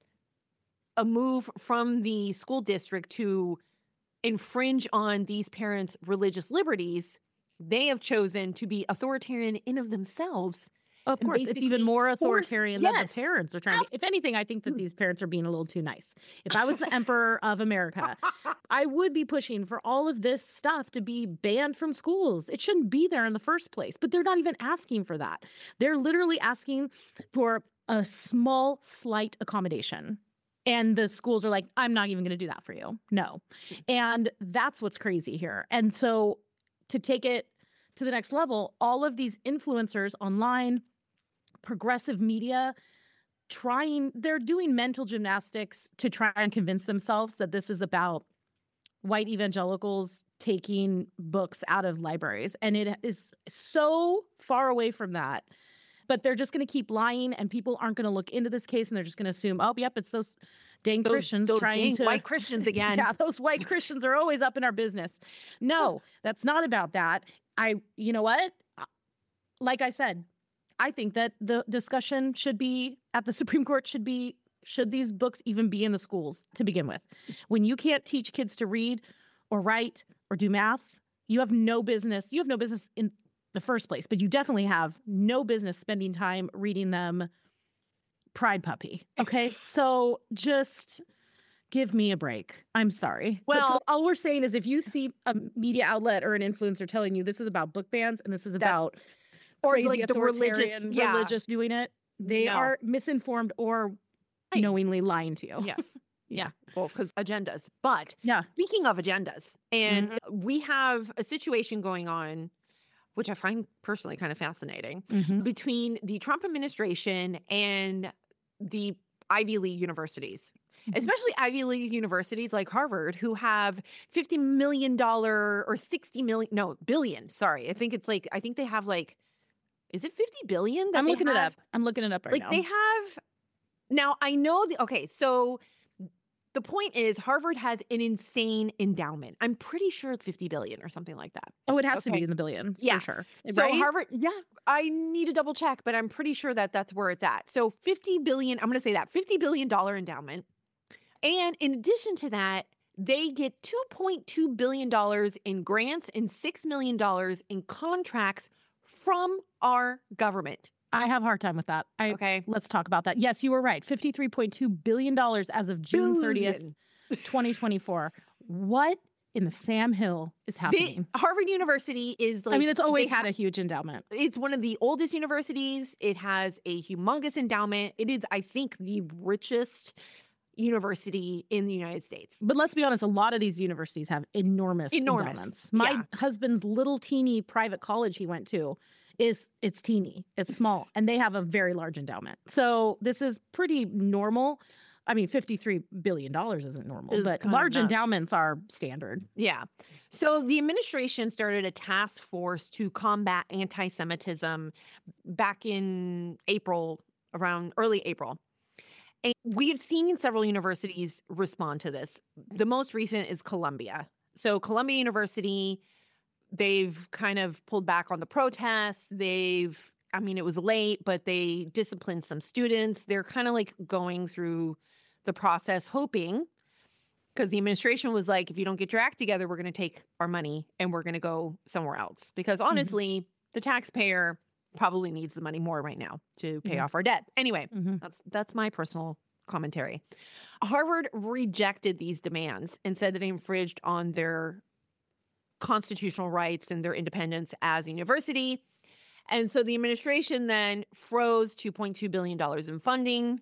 a move from the school district to infringe on these parents' religious liberties, they have chosen to be authoritarian in of themselves. Of course, it's even more authoritarian force, than yes. the parents are trying to. If anything, I think that these parents are being a little too nice. If I was the emperor of America, I would be pushing for all of this stuff to be banned from schools. It shouldn't be there in the first place, but they're not even asking for that. They're literally asking for a small, slight accommodation. And the schools are like, I'm not even going to do that for you. No. And that's what's crazy here. And so to take it to the next level, all of these influencers online, progressive media, trying, they're doing mental gymnastics to try and convince themselves that this is about white evangelicals taking books out of libraries. And it is so far away from that. But they're just going to keep lying, and people aren't going to look into this case, and they're just going to assume, oh, yep, it's those dang those, Christians those trying dang to... white Christians again. Yeah, those white Christians are always up in our business. No, that's not about that. I, you know what? Like I said, I think that the discussion should be, at the Supreme Court, should be, should these books even be in the schools to begin with? When you can't teach kids to read or write or do math, you have no business, you have no business in the first place, but you definitely have no business spending time reading them Pride Puppy. Okay. So just Give me a break. I'm sorry. But Well- so all we're saying is if you see a media outlet or an influencer telling you this is about book bans and this is about or crazy like the religious- authoritarian yeah. religious doing it, they No. are misinformed or knowingly lying to you. Yes. Yeah. Well, because agendas. But yeah. speaking of agendas, and Mm-hmm. we have a situation going on, which I find personally kind of fascinating, Mhm. between the Trump administration and the Ivy League universities. Mm-hmm. Especially Ivy League universities like Harvard, who have fifty million dollars or sixty million, no, billion. Sorry. I think it's like, I think they have like, is it fifty billion? That I'm they looking it have? up. I'm looking it up right Like now. they have, now I know, the, okay, so the point is Harvard has an insane endowment. I'm pretty sure it's fifty billion or something like that. Oh, it has to Okay. be in the billions Yeah. for sure. So Right? Harvard, yeah, I need to double check, but I'm pretty sure that that's where it's at. So fifty billion, I'm going to say that fifty billion dollars endowment. And in addition to that, they get two point two billion dollars in grants and six million dollars in contracts from our government. I have a hard time with that. I, okay. Let's talk about that. Yes, you were right. fifty-three point two billion dollars as of June thirtieth, Billion. twenty twenty-four. What in the Sam Hill is The, happening? Harvard University is like, I mean, it's always they had ha- a huge endowment. It's one of the oldest universities. It has a humongous endowment. It is, I think, the richest university in the United States. But let's be honest, a lot of these universities have enormous, Enormous, endowments. My yeah. husband's little teeny private college he went to is it's teeny, it's small, and they have a very large endowment. So this is pretty normal. I mean, fifty-three billion dollars isn't normal, Is but kind of large nuts. endowments are standard. Yeah. So the administration started a task force to combat anti-Semitism back in April, around early April. And we have seen several universities respond to this. The most recent is Columbia. So Columbia University, they've kind of pulled back on the protests. They've, I mean, it was late, but they disciplined some students. They're kind of like going through the process, hoping, because the administration was like, if you don't get your act together, we're going to take our money and we're going to go somewhere else. Because honestly, the taxpayer probably needs the money more right now to pay Mhm. off our debt. Anyway, Mhm. that's that's my personal commentary. Harvard rejected these demands and said that it infringed on their constitutional rights and their independence as a university. And so the administration then froze two point two billion dollars in funding.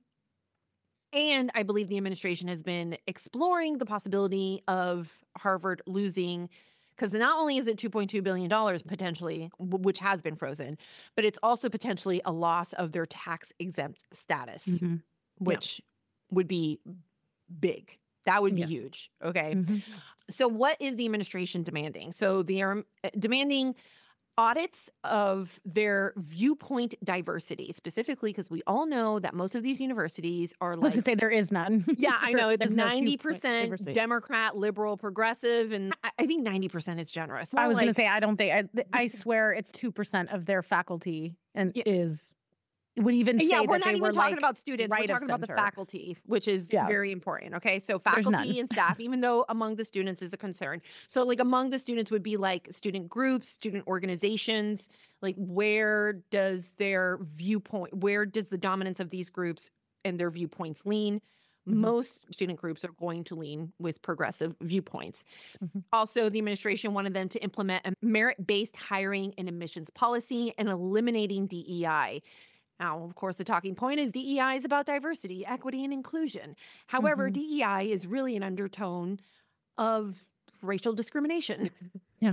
And I believe the administration has been exploring the possibility of Harvard losing, because not only is it two point two billion dollars potentially, w- which has been frozen, but it's also potentially a loss of their tax exempt status, Mhm. which would be big. That would be Yes. huge. Okay. Mhm. So, what is the administration demanding? So, they are uh, demanding audits of their viewpoint diversity, specifically because we all know that most of these universities are I was like, gonna say there is none. yeah, I know it's There's no ninety viewpoint percent diversity. Democrat, liberal, progressive, and I, I think ninety percent is generous. I More was going to like- say I don't think I, th- I swear it's two percent of their faculty and is would even say yeah, we're that not they even were talking like about students. right We're of talking about the center. faculty, which is Yeah. very important. Okay. So There's faculty none. and staff, even though among the students is a concern. So like among the students would be like student groups, student organizations, like where does their viewpoint, where does the dominance of these groups and their viewpoints lean? Mm-hmm. Most student groups are going to lean with progressive viewpoints. Mhm. Also, the administration wanted them to implement a merit-based hiring and admissions policy and eliminating D E I. Now, of course, the talking point is D E I is about diversity, equity, and inclusion. However, Mhm. D E I is really an undertone of racial discrimination. Yeah.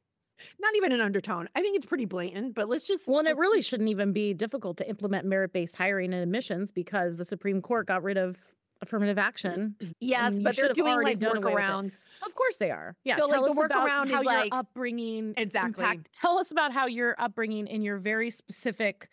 Not even an undertone. I think it's pretty blatant, but let's just. Well, and it let's really just- shouldn't even be difficult to implement merit-based hiring and admissions because the Supreme Court got rid of affirmative action. Yes, and you but should they're have doing already like done away with it. workarounds. Of course they are. Yeah. So, like, tell the us about workaround is how your like- upbringing Exactly. impact- Tell us about how your upbringing in your very specific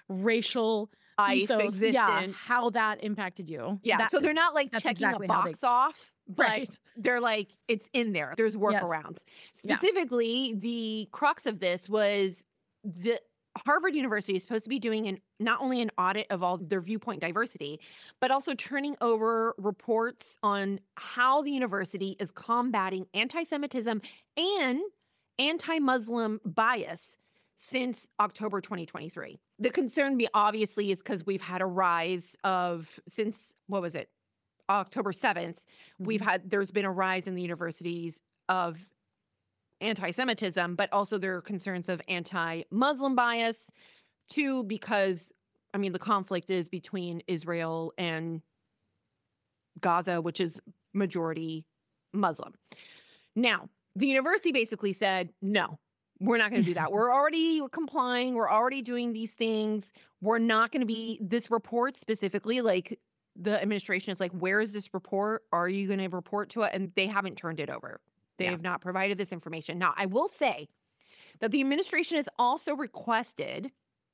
racial Life ethos, yeah, existent. how that impacted you. Yeah, That- so they're not like that's checking exactly a how they- box off, but Right. they're like, it's in there. There's workarounds. Yeah. Specifically, the crux of this was the Harvard University is supposed to be doing an not only an audit of all their viewpoint diversity, but also turning over reports on how the university is combating anti-Semitism and anti-Muslim bias since October twenty twenty-three. The concern be obviously is because we've had a rise of since what was it? October seventh, we've had, there's been a rise in the universities of anti-Semitism, but also there are concerns of anti-Muslim bias too, because, I mean, the conflict is between Israel and Gaza, which is majority Muslim. Now, the university basically said, no, we're not going to do that. We're already complying. We're already doing these things. We're not going to be, this report specifically, like the administration is like, where is this report? Are you going to report to it? And they haven't turned it over. They Yeah. have not provided this information. Now, I will say that the administration has also requested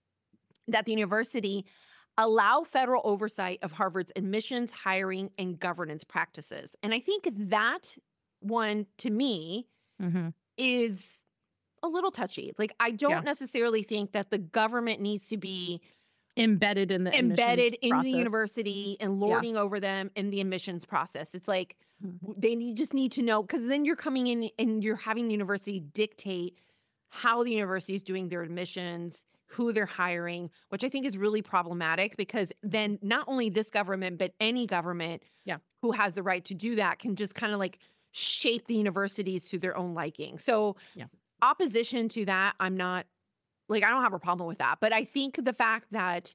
that the university allow federal oversight of Harvard's admissions, hiring, and governance practices. And I think that one, to me, Mm-hmm. is a little touchy. Like, I don't Yeah. necessarily think that the government needs to be Embedded in the admissions embedded in process. the university and lording over them in the admissions process. It's like w- they need, just need to know, because then you're coming in and you're having the university dictate how the university is doing their admissions, who they're hiring, which I think is really problematic, because then not only this government, but any government Yeah. who has the right to do that can just kind of like shape the universities to their own liking. So Yeah. opposition to that, I'm not, like, I don't have a problem with that. But I think the fact that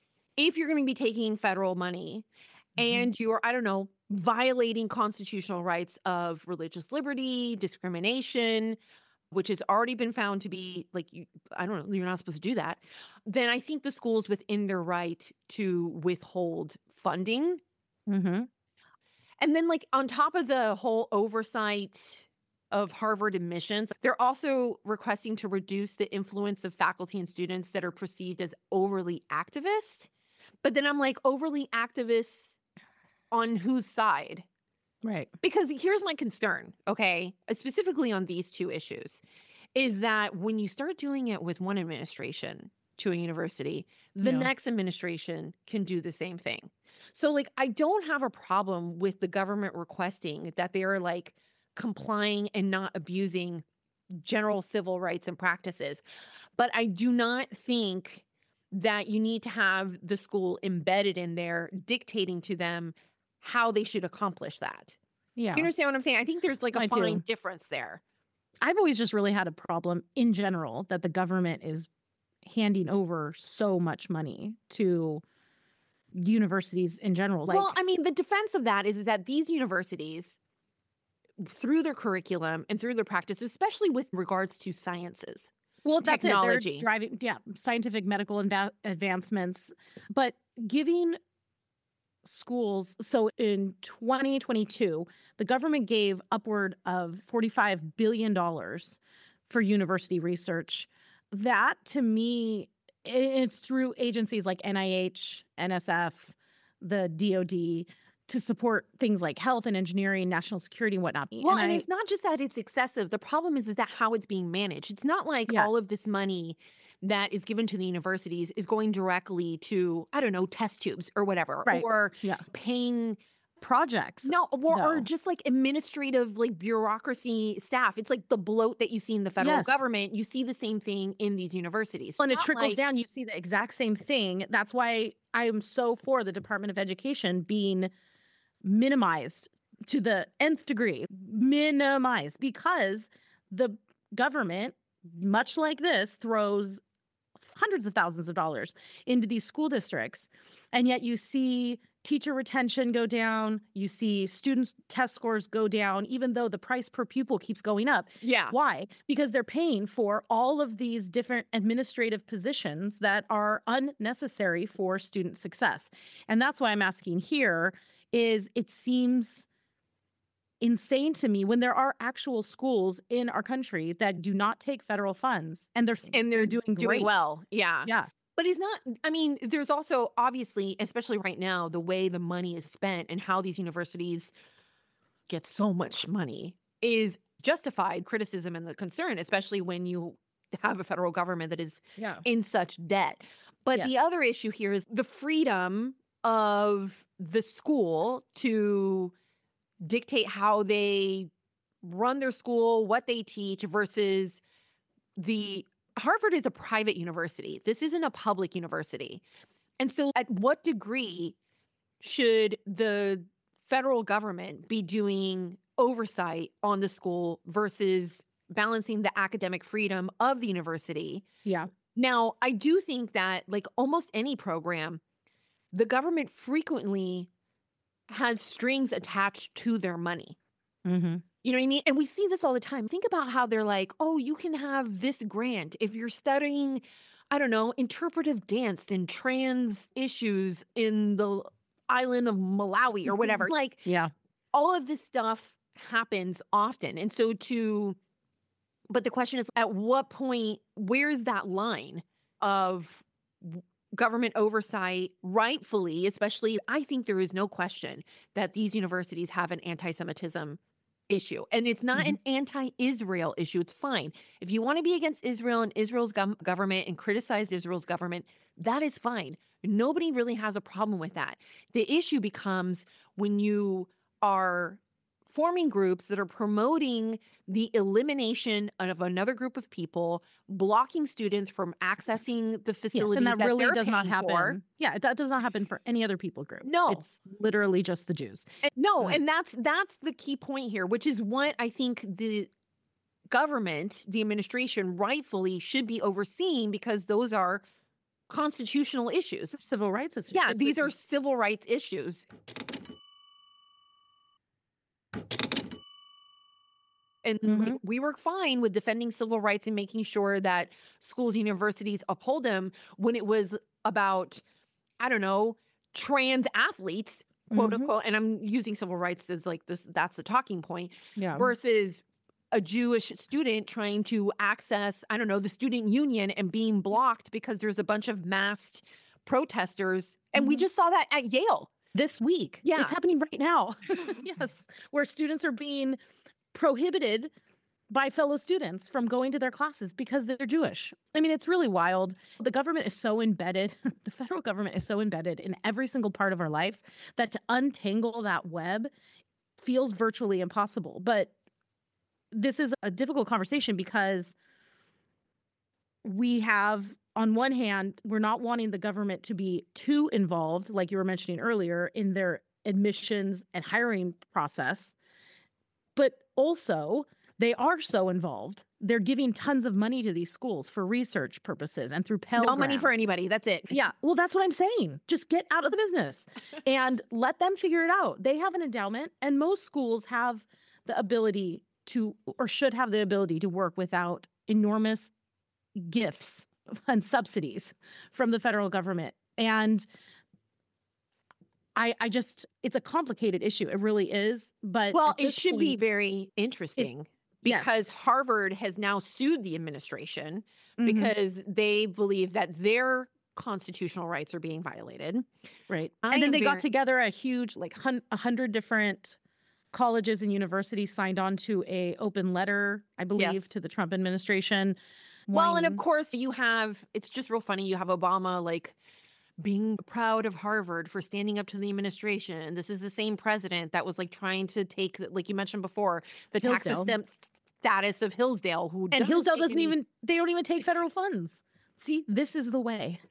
if you're going to be taking federal money and you're, I don't know, violating constitutional rights of religious liberty, discrimination, which has already been found to be like, you, I don't know, you're not supposed to do that, then I think the school's within their right to withhold funding. Mm-hmm. And then, like, on top of the whole oversight of Harvard admissions, they're also requesting to reduce the influence of faculty and students that are perceived as overly activist. But then I'm like, overly activists on whose side? Right. Because here's my concern, okay, specifically on these two issues, is that when you start doing it with one administration to a university, the Yeah. next administration can do the same thing. So, like, I don't have a problem with the government requesting that they are, like, complying and not abusing general civil rights and practices. But I do not think that you need to have the school embedded in there dictating to them how they should accomplish that. Yeah. You understand what I'm saying? I think there's like a I fine do. difference there. I've always just really had a problem in general that the government is handing over so much money to universities in general. Like, well, I mean, the defense of that is, is that these universities, through their curriculum and through their practice, especially with regards to sciences, well, that's technology. it. They're driving, yeah, scientific, medical inva- advancements, but giving schools. So in twenty twenty-two, the government gave upward of forty-five billion dollars for university research. That, to me, it's through agencies like N I H, N S F, the D O D, to support things like health and engineering, national security, and whatnot. Well, and, I- it's not just that it's excessive. The problem is, is that how it's being managed. It's not like Yeah. all of this money that is given to the universities is going directly to, I don't know, test tubes or whatever, Right. or Yeah. paying projects. No, or, or No. just like administrative, like bureaucracy staff. It's like the bloat that you see in the federal Yes. government. You see the same thing in these universities. And it Not trickles like- down. You see the exact same thing. That's why I'm so for the Department of Education being minimized to the nth degree, minimized, because the government, much like this, throws hundreds of thousands of dollars into these school districts. And yet you see teacher retention go down. You see student test scores go down, even though the price per pupil keeps going up. Yeah. Why? Because they're paying for all of these different administrative positions that are unnecessary for student success. And that's why I'm asking here is it seems insane to me when there are actual schools in our country that do not take federal funds and they're and they're doing doing great. well. Yeah. Yeah. But it's not, I mean, there's also obviously, especially right now, the way the money is spent and how these universities get so much money is justified criticism and the concern, especially when you have a federal government that is Yeah. in such debt. But the Yes. other issue here is the freedom of the school to dictate how they run their school, what they teach, versus the Harvard is a private university. This isn't a public university. And so at what degree should the federal government be doing oversight on the school versus balancing the academic freedom of the university. Yeah. Now, I do think that, like almost any program, the government frequently has strings attached to their money. Mm-hmm. You know what I mean? And we see this all the time. Think about how they're like, oh, you can have this grant if you're studying, I don't know, interpretive dance and trans issues in the island of Malawi or whatever. Like, yeah, all of this stuff happens often. And so to, but the question is, at what point, where's that line of government oversight rightfully, especially, I think there is no question that these universities have an anti-Semitism issue. And it's not Mm-hmm. an anti-Israel issue. It's fine. If you want to be against Israel and Israel's gov- government and criticize Israel's government, that is fine. Nobody really has a problem with that. The issue becomes when you are forming groups that are promoting the elimination of another group of people, blocking students from accessing the facilities yes, and that, that really they're does not paying happen. for. Yeah, that does not happen for any other people group. No. It's literally just the Jews. And- no, Right. and that's that's the key point here, which is what I think the government, the administration rightfully should be overseeing, because those are constitutional issues. Civil rights issues. Yeah, It's- these are it's- civil rights issues. And like, we work fine with defending civil rights and making sure that schools, universities uphold them when it was about, I don't know, trans athletes, quote Mhm. unquote. And I'm using civil rights as like this, that's the talking point, Yeah. versus a Jewish student trying to access, I don't know, the student union and being blocked because there's a bunch of masked protesters. And we Mhm. just saw that at Yale. This week. Yeah. It's happening right now. Yes. Where students are being prohibited by fellow students from going to their classes because they're Jewish. I mean, it's really wild. The government is so embedded, the federal government is so embedded in every single part of our lives that to untangle that web feels virtually impossible. But this is a difficult conversation because we have, on one hand, we're not wanting the government to be too involved, like you were mentioning earlier, in their admissions and hiring process. But also, they are so involved. They're giving tons of money to these schools for research purposes and through Pell No money for Grants. anybody. That's it. Yeah, well, that's what I'm saying. Just get out of the business and let them figure it out. They have an endowment, and most schools have the ability to, or should have the ability to work without enormous gifts and subsidies from the federal government. And I, I just, it's a complicated issue. It really is. But Well, at it this should be point- very interesting yes. because Harvard has now sued the administration Mhm. because they believe that their constitutional rights are being violated. Right. I and then am they got very- together a huge, like hun- a hundred different colleges and universities signed on to a open letter, I believe, Yes. to the Trump administration. Well, and of wanting- course you have, it's just real funny. You have Obama like being proud of Harvard for standing up to the administration. And this is the same president that was like trying to take, like you mentioned before, the tax Hillsdale. system status of Hillsdale, who and doesn't Hillsdale take doesn't any- even, they don't even take federal funds. See, this is the way.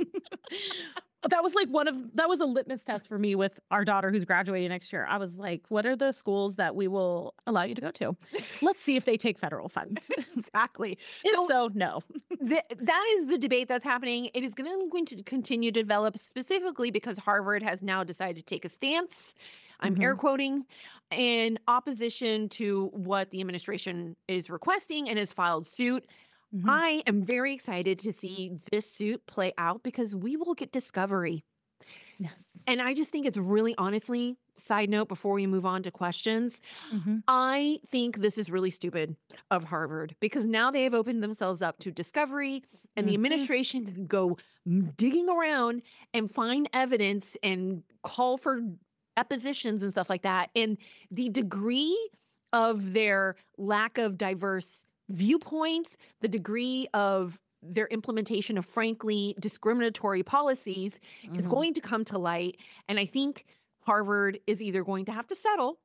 That was like one of, that was a litmus test for me with our daughter who's graduating next year. I was like, what are the schools that we will allow you to go to? Let's see if they take federal funds. Exactly. If So- so, no. Th- that is the debate that's happening. It is going to, going to continue to develop, specifically because Harvard has now decided to take a stance, I'm air quoting, in opposition to what the administration is requesting and has filed suit. Mhm. I am very excited to see this suit play out because we will get discovery. Yes. And I just think it's really, honestly, side note before we move on to questions, Mhm. I think this is really stupid of Harvard because now they have opened themselves up to discovery, and the Mhm. administration can go m- digging around and find evidence and call for depositions and stuff like that. And the degree of their lack of diverse viewpoints, the degree of their implementation of frankly discriminatory policies is Mhm. going to come to light. And I think Harvard is either going to have to settle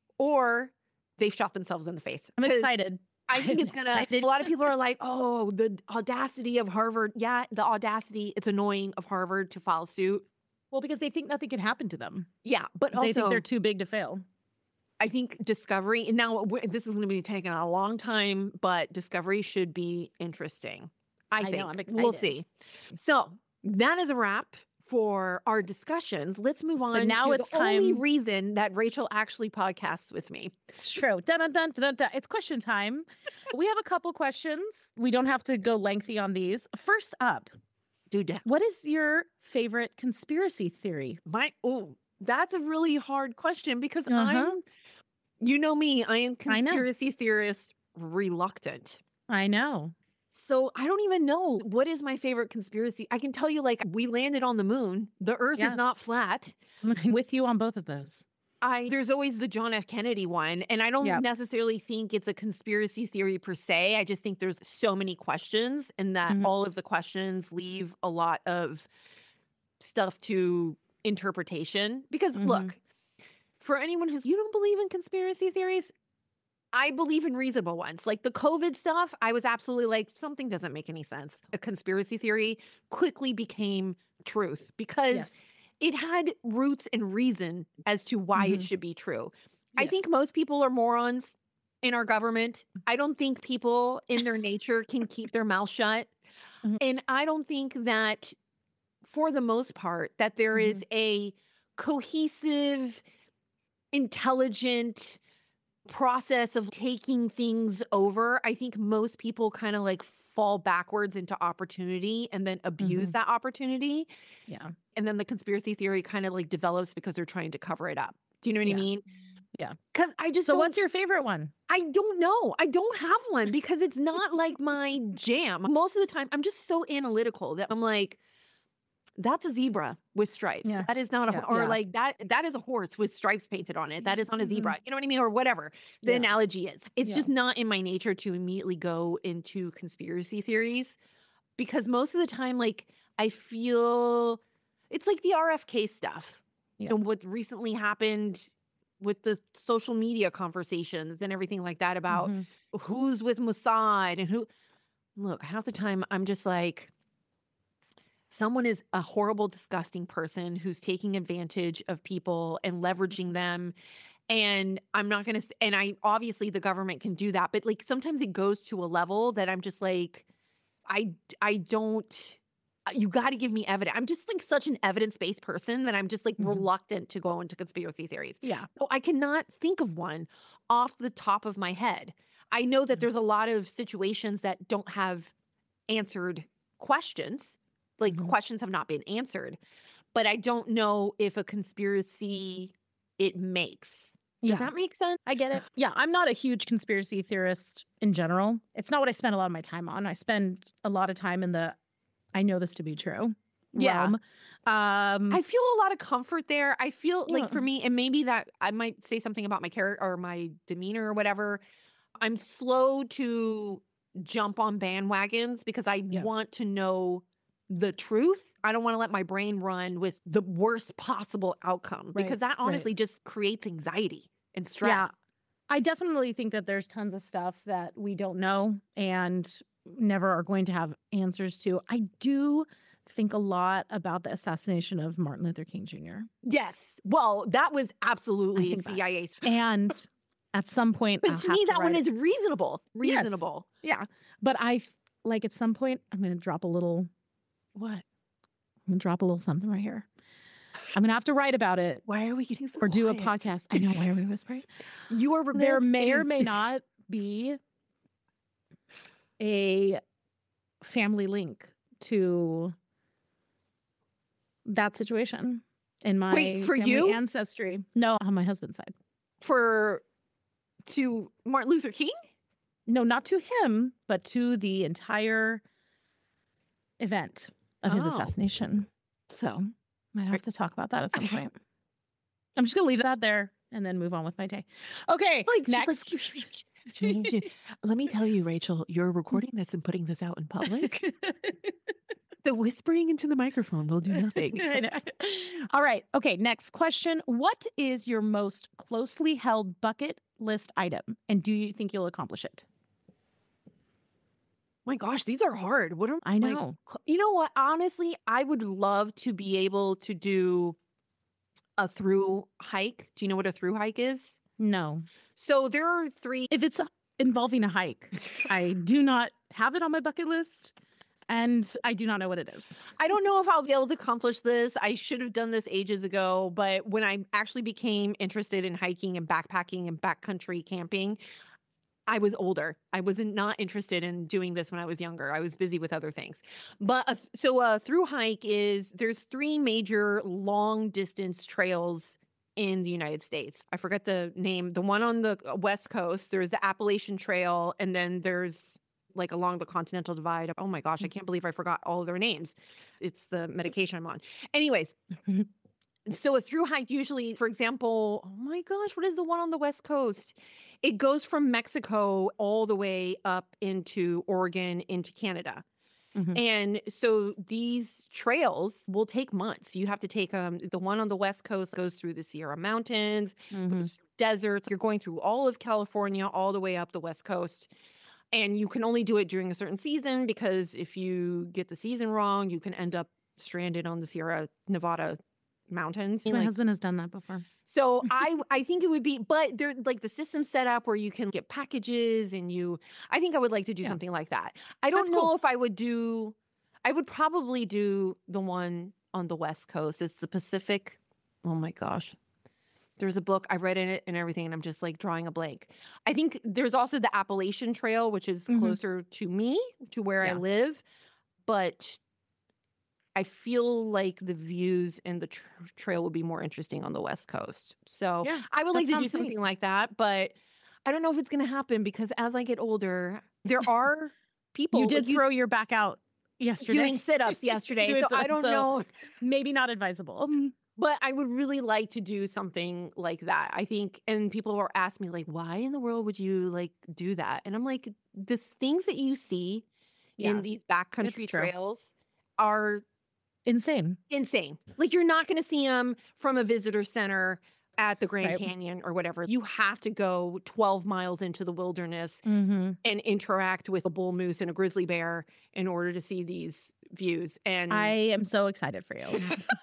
or they've shot themselves in the face. I'm 'Cause excited. I think I'm it's gonna, excited. a lot of people are like, oh, the audacity of Harvard. Yeah, the audacity, it's annoying of Harvard to file suit. Well, because they think nothing can happen to them. Yeah, but they also think they're too big to fail. I think Discovery, and now w- this is going to be taking a long time, but Discovery should be interesting. I, I know, think. I'm We'll excited. see. So that is a wrap for our discussions. Let's move on now to it's the only time- reason that Rachel actually podcasts with me. It's true. Dun, dun, dun, dun, dun. It's question time. We have a couple questions. We don't have to go lengthy on these. First up, dude, what is your favorite conspiracy theory? My oh, that's a really hard question because Uh-huh. I'm, you know me, I am I know. conspiracy theorist reluctant. I know. So I don't even know what is my favorite conspiracy. I can tell you, like, we landed on the moon. The Earth Yeah. is not flat. I'm with you on both of those. I there's always the John F. Kennedy one, and I don't Yep. necessarily think it's a conspiracy theory per se. I just think there's so many questions, and that Mhm. all of the questions leave a lot of stuff to interpretation. Because Mhm. look, for anyone who's you don't believe in conspiracy theories, I believe in reasonable ones. Like the COVID stuff, I was absolutely like, something doesn't make any sense. A conspiracy theory quickly became truth because Yes. it had roots and reason as to why it Mhm. should be true. I Yes. think most people are morons in our government. I don't think people in their nature can keep their mouth shut. Mhm. And I don't think that for the most part that there is Mm-hmm. a cohesive, intelligent process of taking things over. I think most people kind of like fall backwards into opportunity and then abuse Mhm. that opportunity. Yeah. And then the conspiracy theory kind of like develops because they're trying to cover it up. Do you know what Yeah. I mean? Yeah. Because I just So don't- what's your favorite one? I don't know. I don't have one because it's not like my jam. Most of the time, I'm just so analytical that I'm like, that's a zebra with stripes. Yeah. That is not a, Yeah. or Yeah. like that, that is a horse with stripes painted on it. That is not a Mhm. zebra. You know what I mean? Or whatever the Yeah. analogy is. It's Yeah. just not in my nature to immediately go into conspiracy theories because most of the time, like, I feel it's like the R F K stuff Yeah. and what recently happened with the social media conversations and everything like that about Mhm. who's with Mossad and who. Look, half the time I'm just like, someone is a horrible, disgusting person who's taking advantage of people and leveraging them. And I'm not going to, and I obviously the government can do that, but like sometimes it goes to a level that I'm just like, I, I don't, you got to give me evidence. I'm just like such an evidence-based person that I'm just like Mhm. reluctant to go into conspiracy theories. Yeah. So I cannot think of one off the top of my head. I know that Mhm. there's a lot of situations that don't have answered questions, like Mhm. questions have not been answered, but I don't know if a conspiracy it makes. Does Yeah. that make sense? I get it. Yeah, I'm not a huge conspiracy theorist in general. It's not what I spend a lot of my time on. I spend a lot of time in the I know this to be true Yeah. realm. Um, I feel a lot of comfort there. I feel like Yeah. for me, and maybe that I might say something about my character or my demeanor or whatever. I'm slow to jump on bandwagons because I Yeah. want to know the truth. I don't want to let my brain run with the worst possible outcome Right, because that right. honestly just creates anxiety and stress. Yeah. I definitely think that there's tons of stuff that we don't know and never are going to have answers to. I do think a lot about the assassination of Martin Luther King Junior Yes. Well, that was absolutely think that- C I A. And at some point, But I'll to have me, to that one write- is reasonable. Yes. Reasonable. Yeah. But I f- like at some point, I'm going to drop a little, What? I'm going to drop a little something right here. I'm going to have to write about it Why are we getting so or do a quiet? podcast. I know. Why are we whispering? You are There this may or is- may not be a family link to that situation in my Wait, for family you? ancestry. No, on my husband's side. for to Martin Luther King? No, not to him, but to the entire event of his Oh. assassination. So might have to talk about that at some point. I'm just gonna leave that there and then move on with my day. Okay, Like she's next. like, let me tell you, Rachel, you're recording this and putting this out in public. The whispering into the microphone will do nothing. I know. All right. Okay. Next question. What is your most closely held bucket list item? And do you think you'll accomplish it? My gosh, these are hard. What are I like, know. cl- you know what? Honestly, I would love to be able to do a through hike. Do you know what a through hike is? No. So there are three. If it's involving a hike, I do not have it on my bucket list, and I do not know what it is. I don't know if I'll be able to accomplish this. I should have done this ages ago, but when I actually became interested in hiking and backpacking and backcountry camping, I was older. I was not interested in doing this when I was younger. I was busy with other things. But uh, so a through hike is there's three major long distance trails in the United States. I forget the name. The one on the West Coast, there's the Appalachian Trail, and then there's like along the Continental Divide. Oh my gosh, I can't believe I forgot all of their names. It's the medication I'm on. Anyways, so a through hike usually, for example, oh my gosh, what is the one on the West Coast? It goes from Mexico all the way up into Oregon, into Canada. Mm-hmm. And so these trails will take months. You have to take um the one on the West Coast goes through the Sierra Mountains, Mm-hmm. goes through deserts. You're going through all of California, all the way up the West Coast. And you can only do it during a certain season because if you get the season wrong, you can end up stranded on the Sierra Nevada mountains. My Like, husband has done that before. so I I think it would be, but they're like the system's set up where you can get packages and you, I think I would like to do Yeah. something like that. I don't That's know cool. if I would do, I would probably do the one on the West Coast. It's the Pacific. Oh my gosh. There's a book, I read in it and everything, and I'm just like drawing a blank. I think there's also the Appalachian Trail, which is Mhm. closer to me, to where I Yeah. live. But I feel like the views and the tr- trail would be more interesting on the West Coast. So Yeah, I would that like to do sounds sweet. something like that, but I don't know if it's going to happen because as I get older, there are people You did like, throw your back out yesterday. doing sit-ups yesterday. Doing So I sit-ups, don't so know, Maybe not advisable. Mm. but I would really like to do something like that. I think, and people were asking me like, why in the world would you like do that? And I'm like, the things that you see Yeah, in these backcountry it's true. trails are Insane. insane. Like you're not going to see them from a visitor center at the Grand Right. Canyon or whatever. You have to go twelve miles into the wilderness Mm-hmm. and interact with a bull moose and a grizzly bear in order to see these views. And I am so excited for you.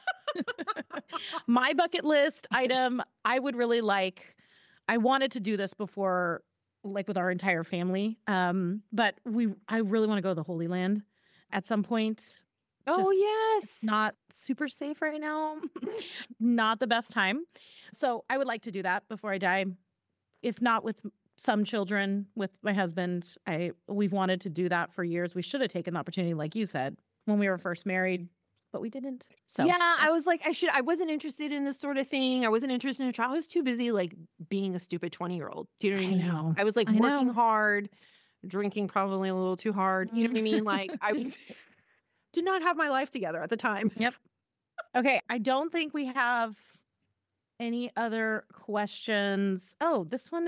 My bucket list item, I would really like, I wanted to do this before, like with our entire family. Um, but we, I really want to go to the Holy Land at some point. oh Just yes, Not super safe right now. Not the best time. So I would like to do that before I die. If not with some children, with my husband. I we've wanted to do that for years. We should have taken the opportunity, like you said, when we were first married, but we didn't. So yeah. I was like, I should. I wasn't interested in this sort of thing. I wasn't interested in a trial. I was too busy like being a stupid twenty year old. Do you know what I I mean? know. I was like I working know. hard, drinking probably a little too hard. You know what I mean? Like I was, did not have my life together at the time. Yep. Okay. I don't think we have any other questions. Oh, this one.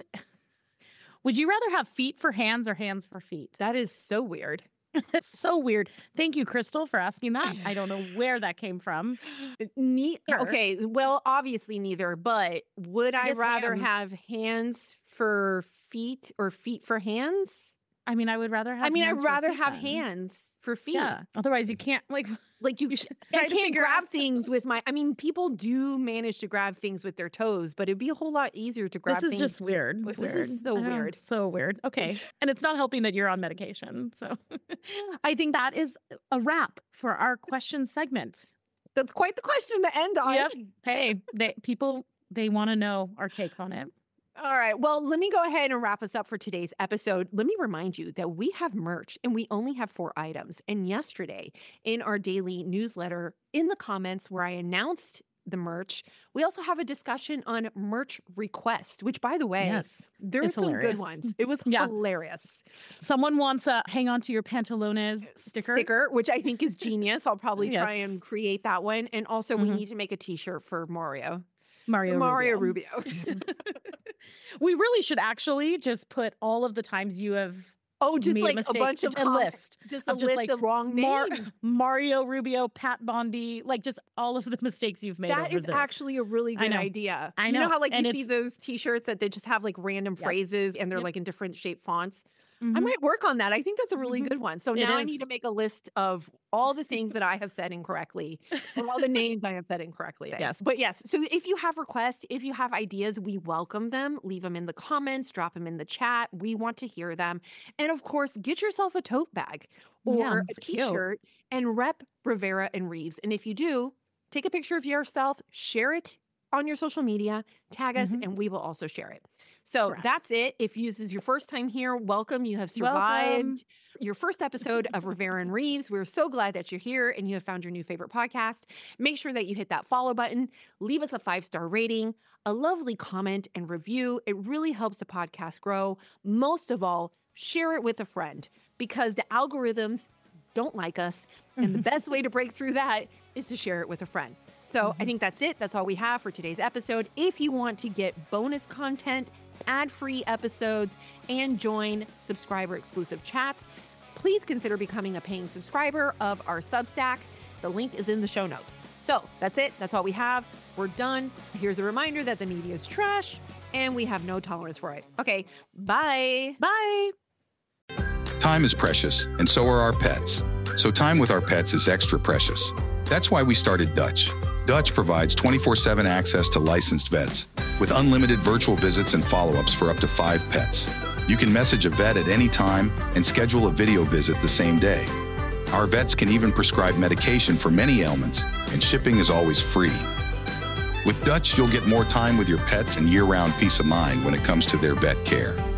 Would you rather have feet for hands or hands for feet? That is so weird. It's so weird. Thank you, Crystal, for asking that. I don't know where that came from. Ne- Sure. okay, well, obviously neither, but would I I, guess rather hands. have hands for feet or feet for hands? I mean, I would rather have. I mean, I'd hands for rather feet have then. hands for feet. Yeah. Otherwise, you can't like. Like you, should I try to can't figure grab out- things with my. I mean, people do manage to grab things with their toes, but it'd be a whole lot easier to grab. This is things just weird. with- weird. This is so I know, weird. So weird. Okay. And it's not helping that you're on medication. So I think that is a wrap for our question segment. That's quite the question to end on. Yep. Hey, they, people, they want to know our take on it. All right. Well, let me go ahead and wrap us up for today's episode. Let me remind you that we have merch and we only have four items. And yesterday in our daily newsletter, in the comments where I announced the merch, we also have a discussion on merch request, which by the way, Yes. there were it's some hilarious. good ones. It was Yeah. hilarious. Someone wants a hang on to your pantalones sticker. Sticker, which I think is genius. I'll probably try Yes. and create that one. And also we Mhm. need to make a t-shirt for Mario. Mario Mario Rubio. Rubio. We really should actually just put all of the times you have Oh, just made like a mistake, bunch of a com- list. Just a of just list like of wrong names. Mar- Mario Rubio, Pat Bondi, like just all of the mistakes you've made. That over is the- actually a really I good know. idea. I You know know, how like and you see it's- those t-shirts that they just have like random Yep. phrases and they're Yep. like in different shape fonts? I might work on that. I think that's a really good one. So It now I is. need to make a list of all the things that I have said incorrectly and all the names I have said incorrectly. Yes. But yes, so if you have requests, if you have ideas, we welcome them. Leave them in the comments, drop them in the chat. We want to hear them. And of course, get yourself a tote bag or Yeah, a it's cute. t-shirt and rep Rivera and Reeves. And if you do, take a picture of yourself, share it on your social media, tag us, Mhm. and we will also share it. So Correct. that's it. If this is your first time here, welcome. You have survived Welcome. your first episode of Rivera and Reeves. We're so glad that you're here and you have found your new favorite podcast. Make sure that you hit that follow button, leave us a five-star rating, a lovely comment and review. It really helps the podcast grow. Most of all, share it with a friend because the algorithms don't like us. And the best way to break through that is to share it with a friend. So I think that's it. That's all we have for today's episode. If you want to get bonus content, ad-free episodes, and join subscriber-exclusive chats, please consider becoming a paying subscriber of our Substack. The link is in the show notes. So that's it. That's all we have. We're done. Here's a reminder that the media is trash, and we have no tolerance for it. Okay, bye. Bye. Time is precious, and so are our pets. So time with our pets is extra precious. That's why we started Dutch. Dutch provides twenty-four seven access to licensed vets with unlimited virtual visits and follow-ups for up to five pets. You can message a vet at any time and schedule a video visit the same day. Our vets can even prescribe medication for many ailments, and shipping is always free. With Dutch, you'll get more time with your pets and year-round peace of mind when it comes to their vet care.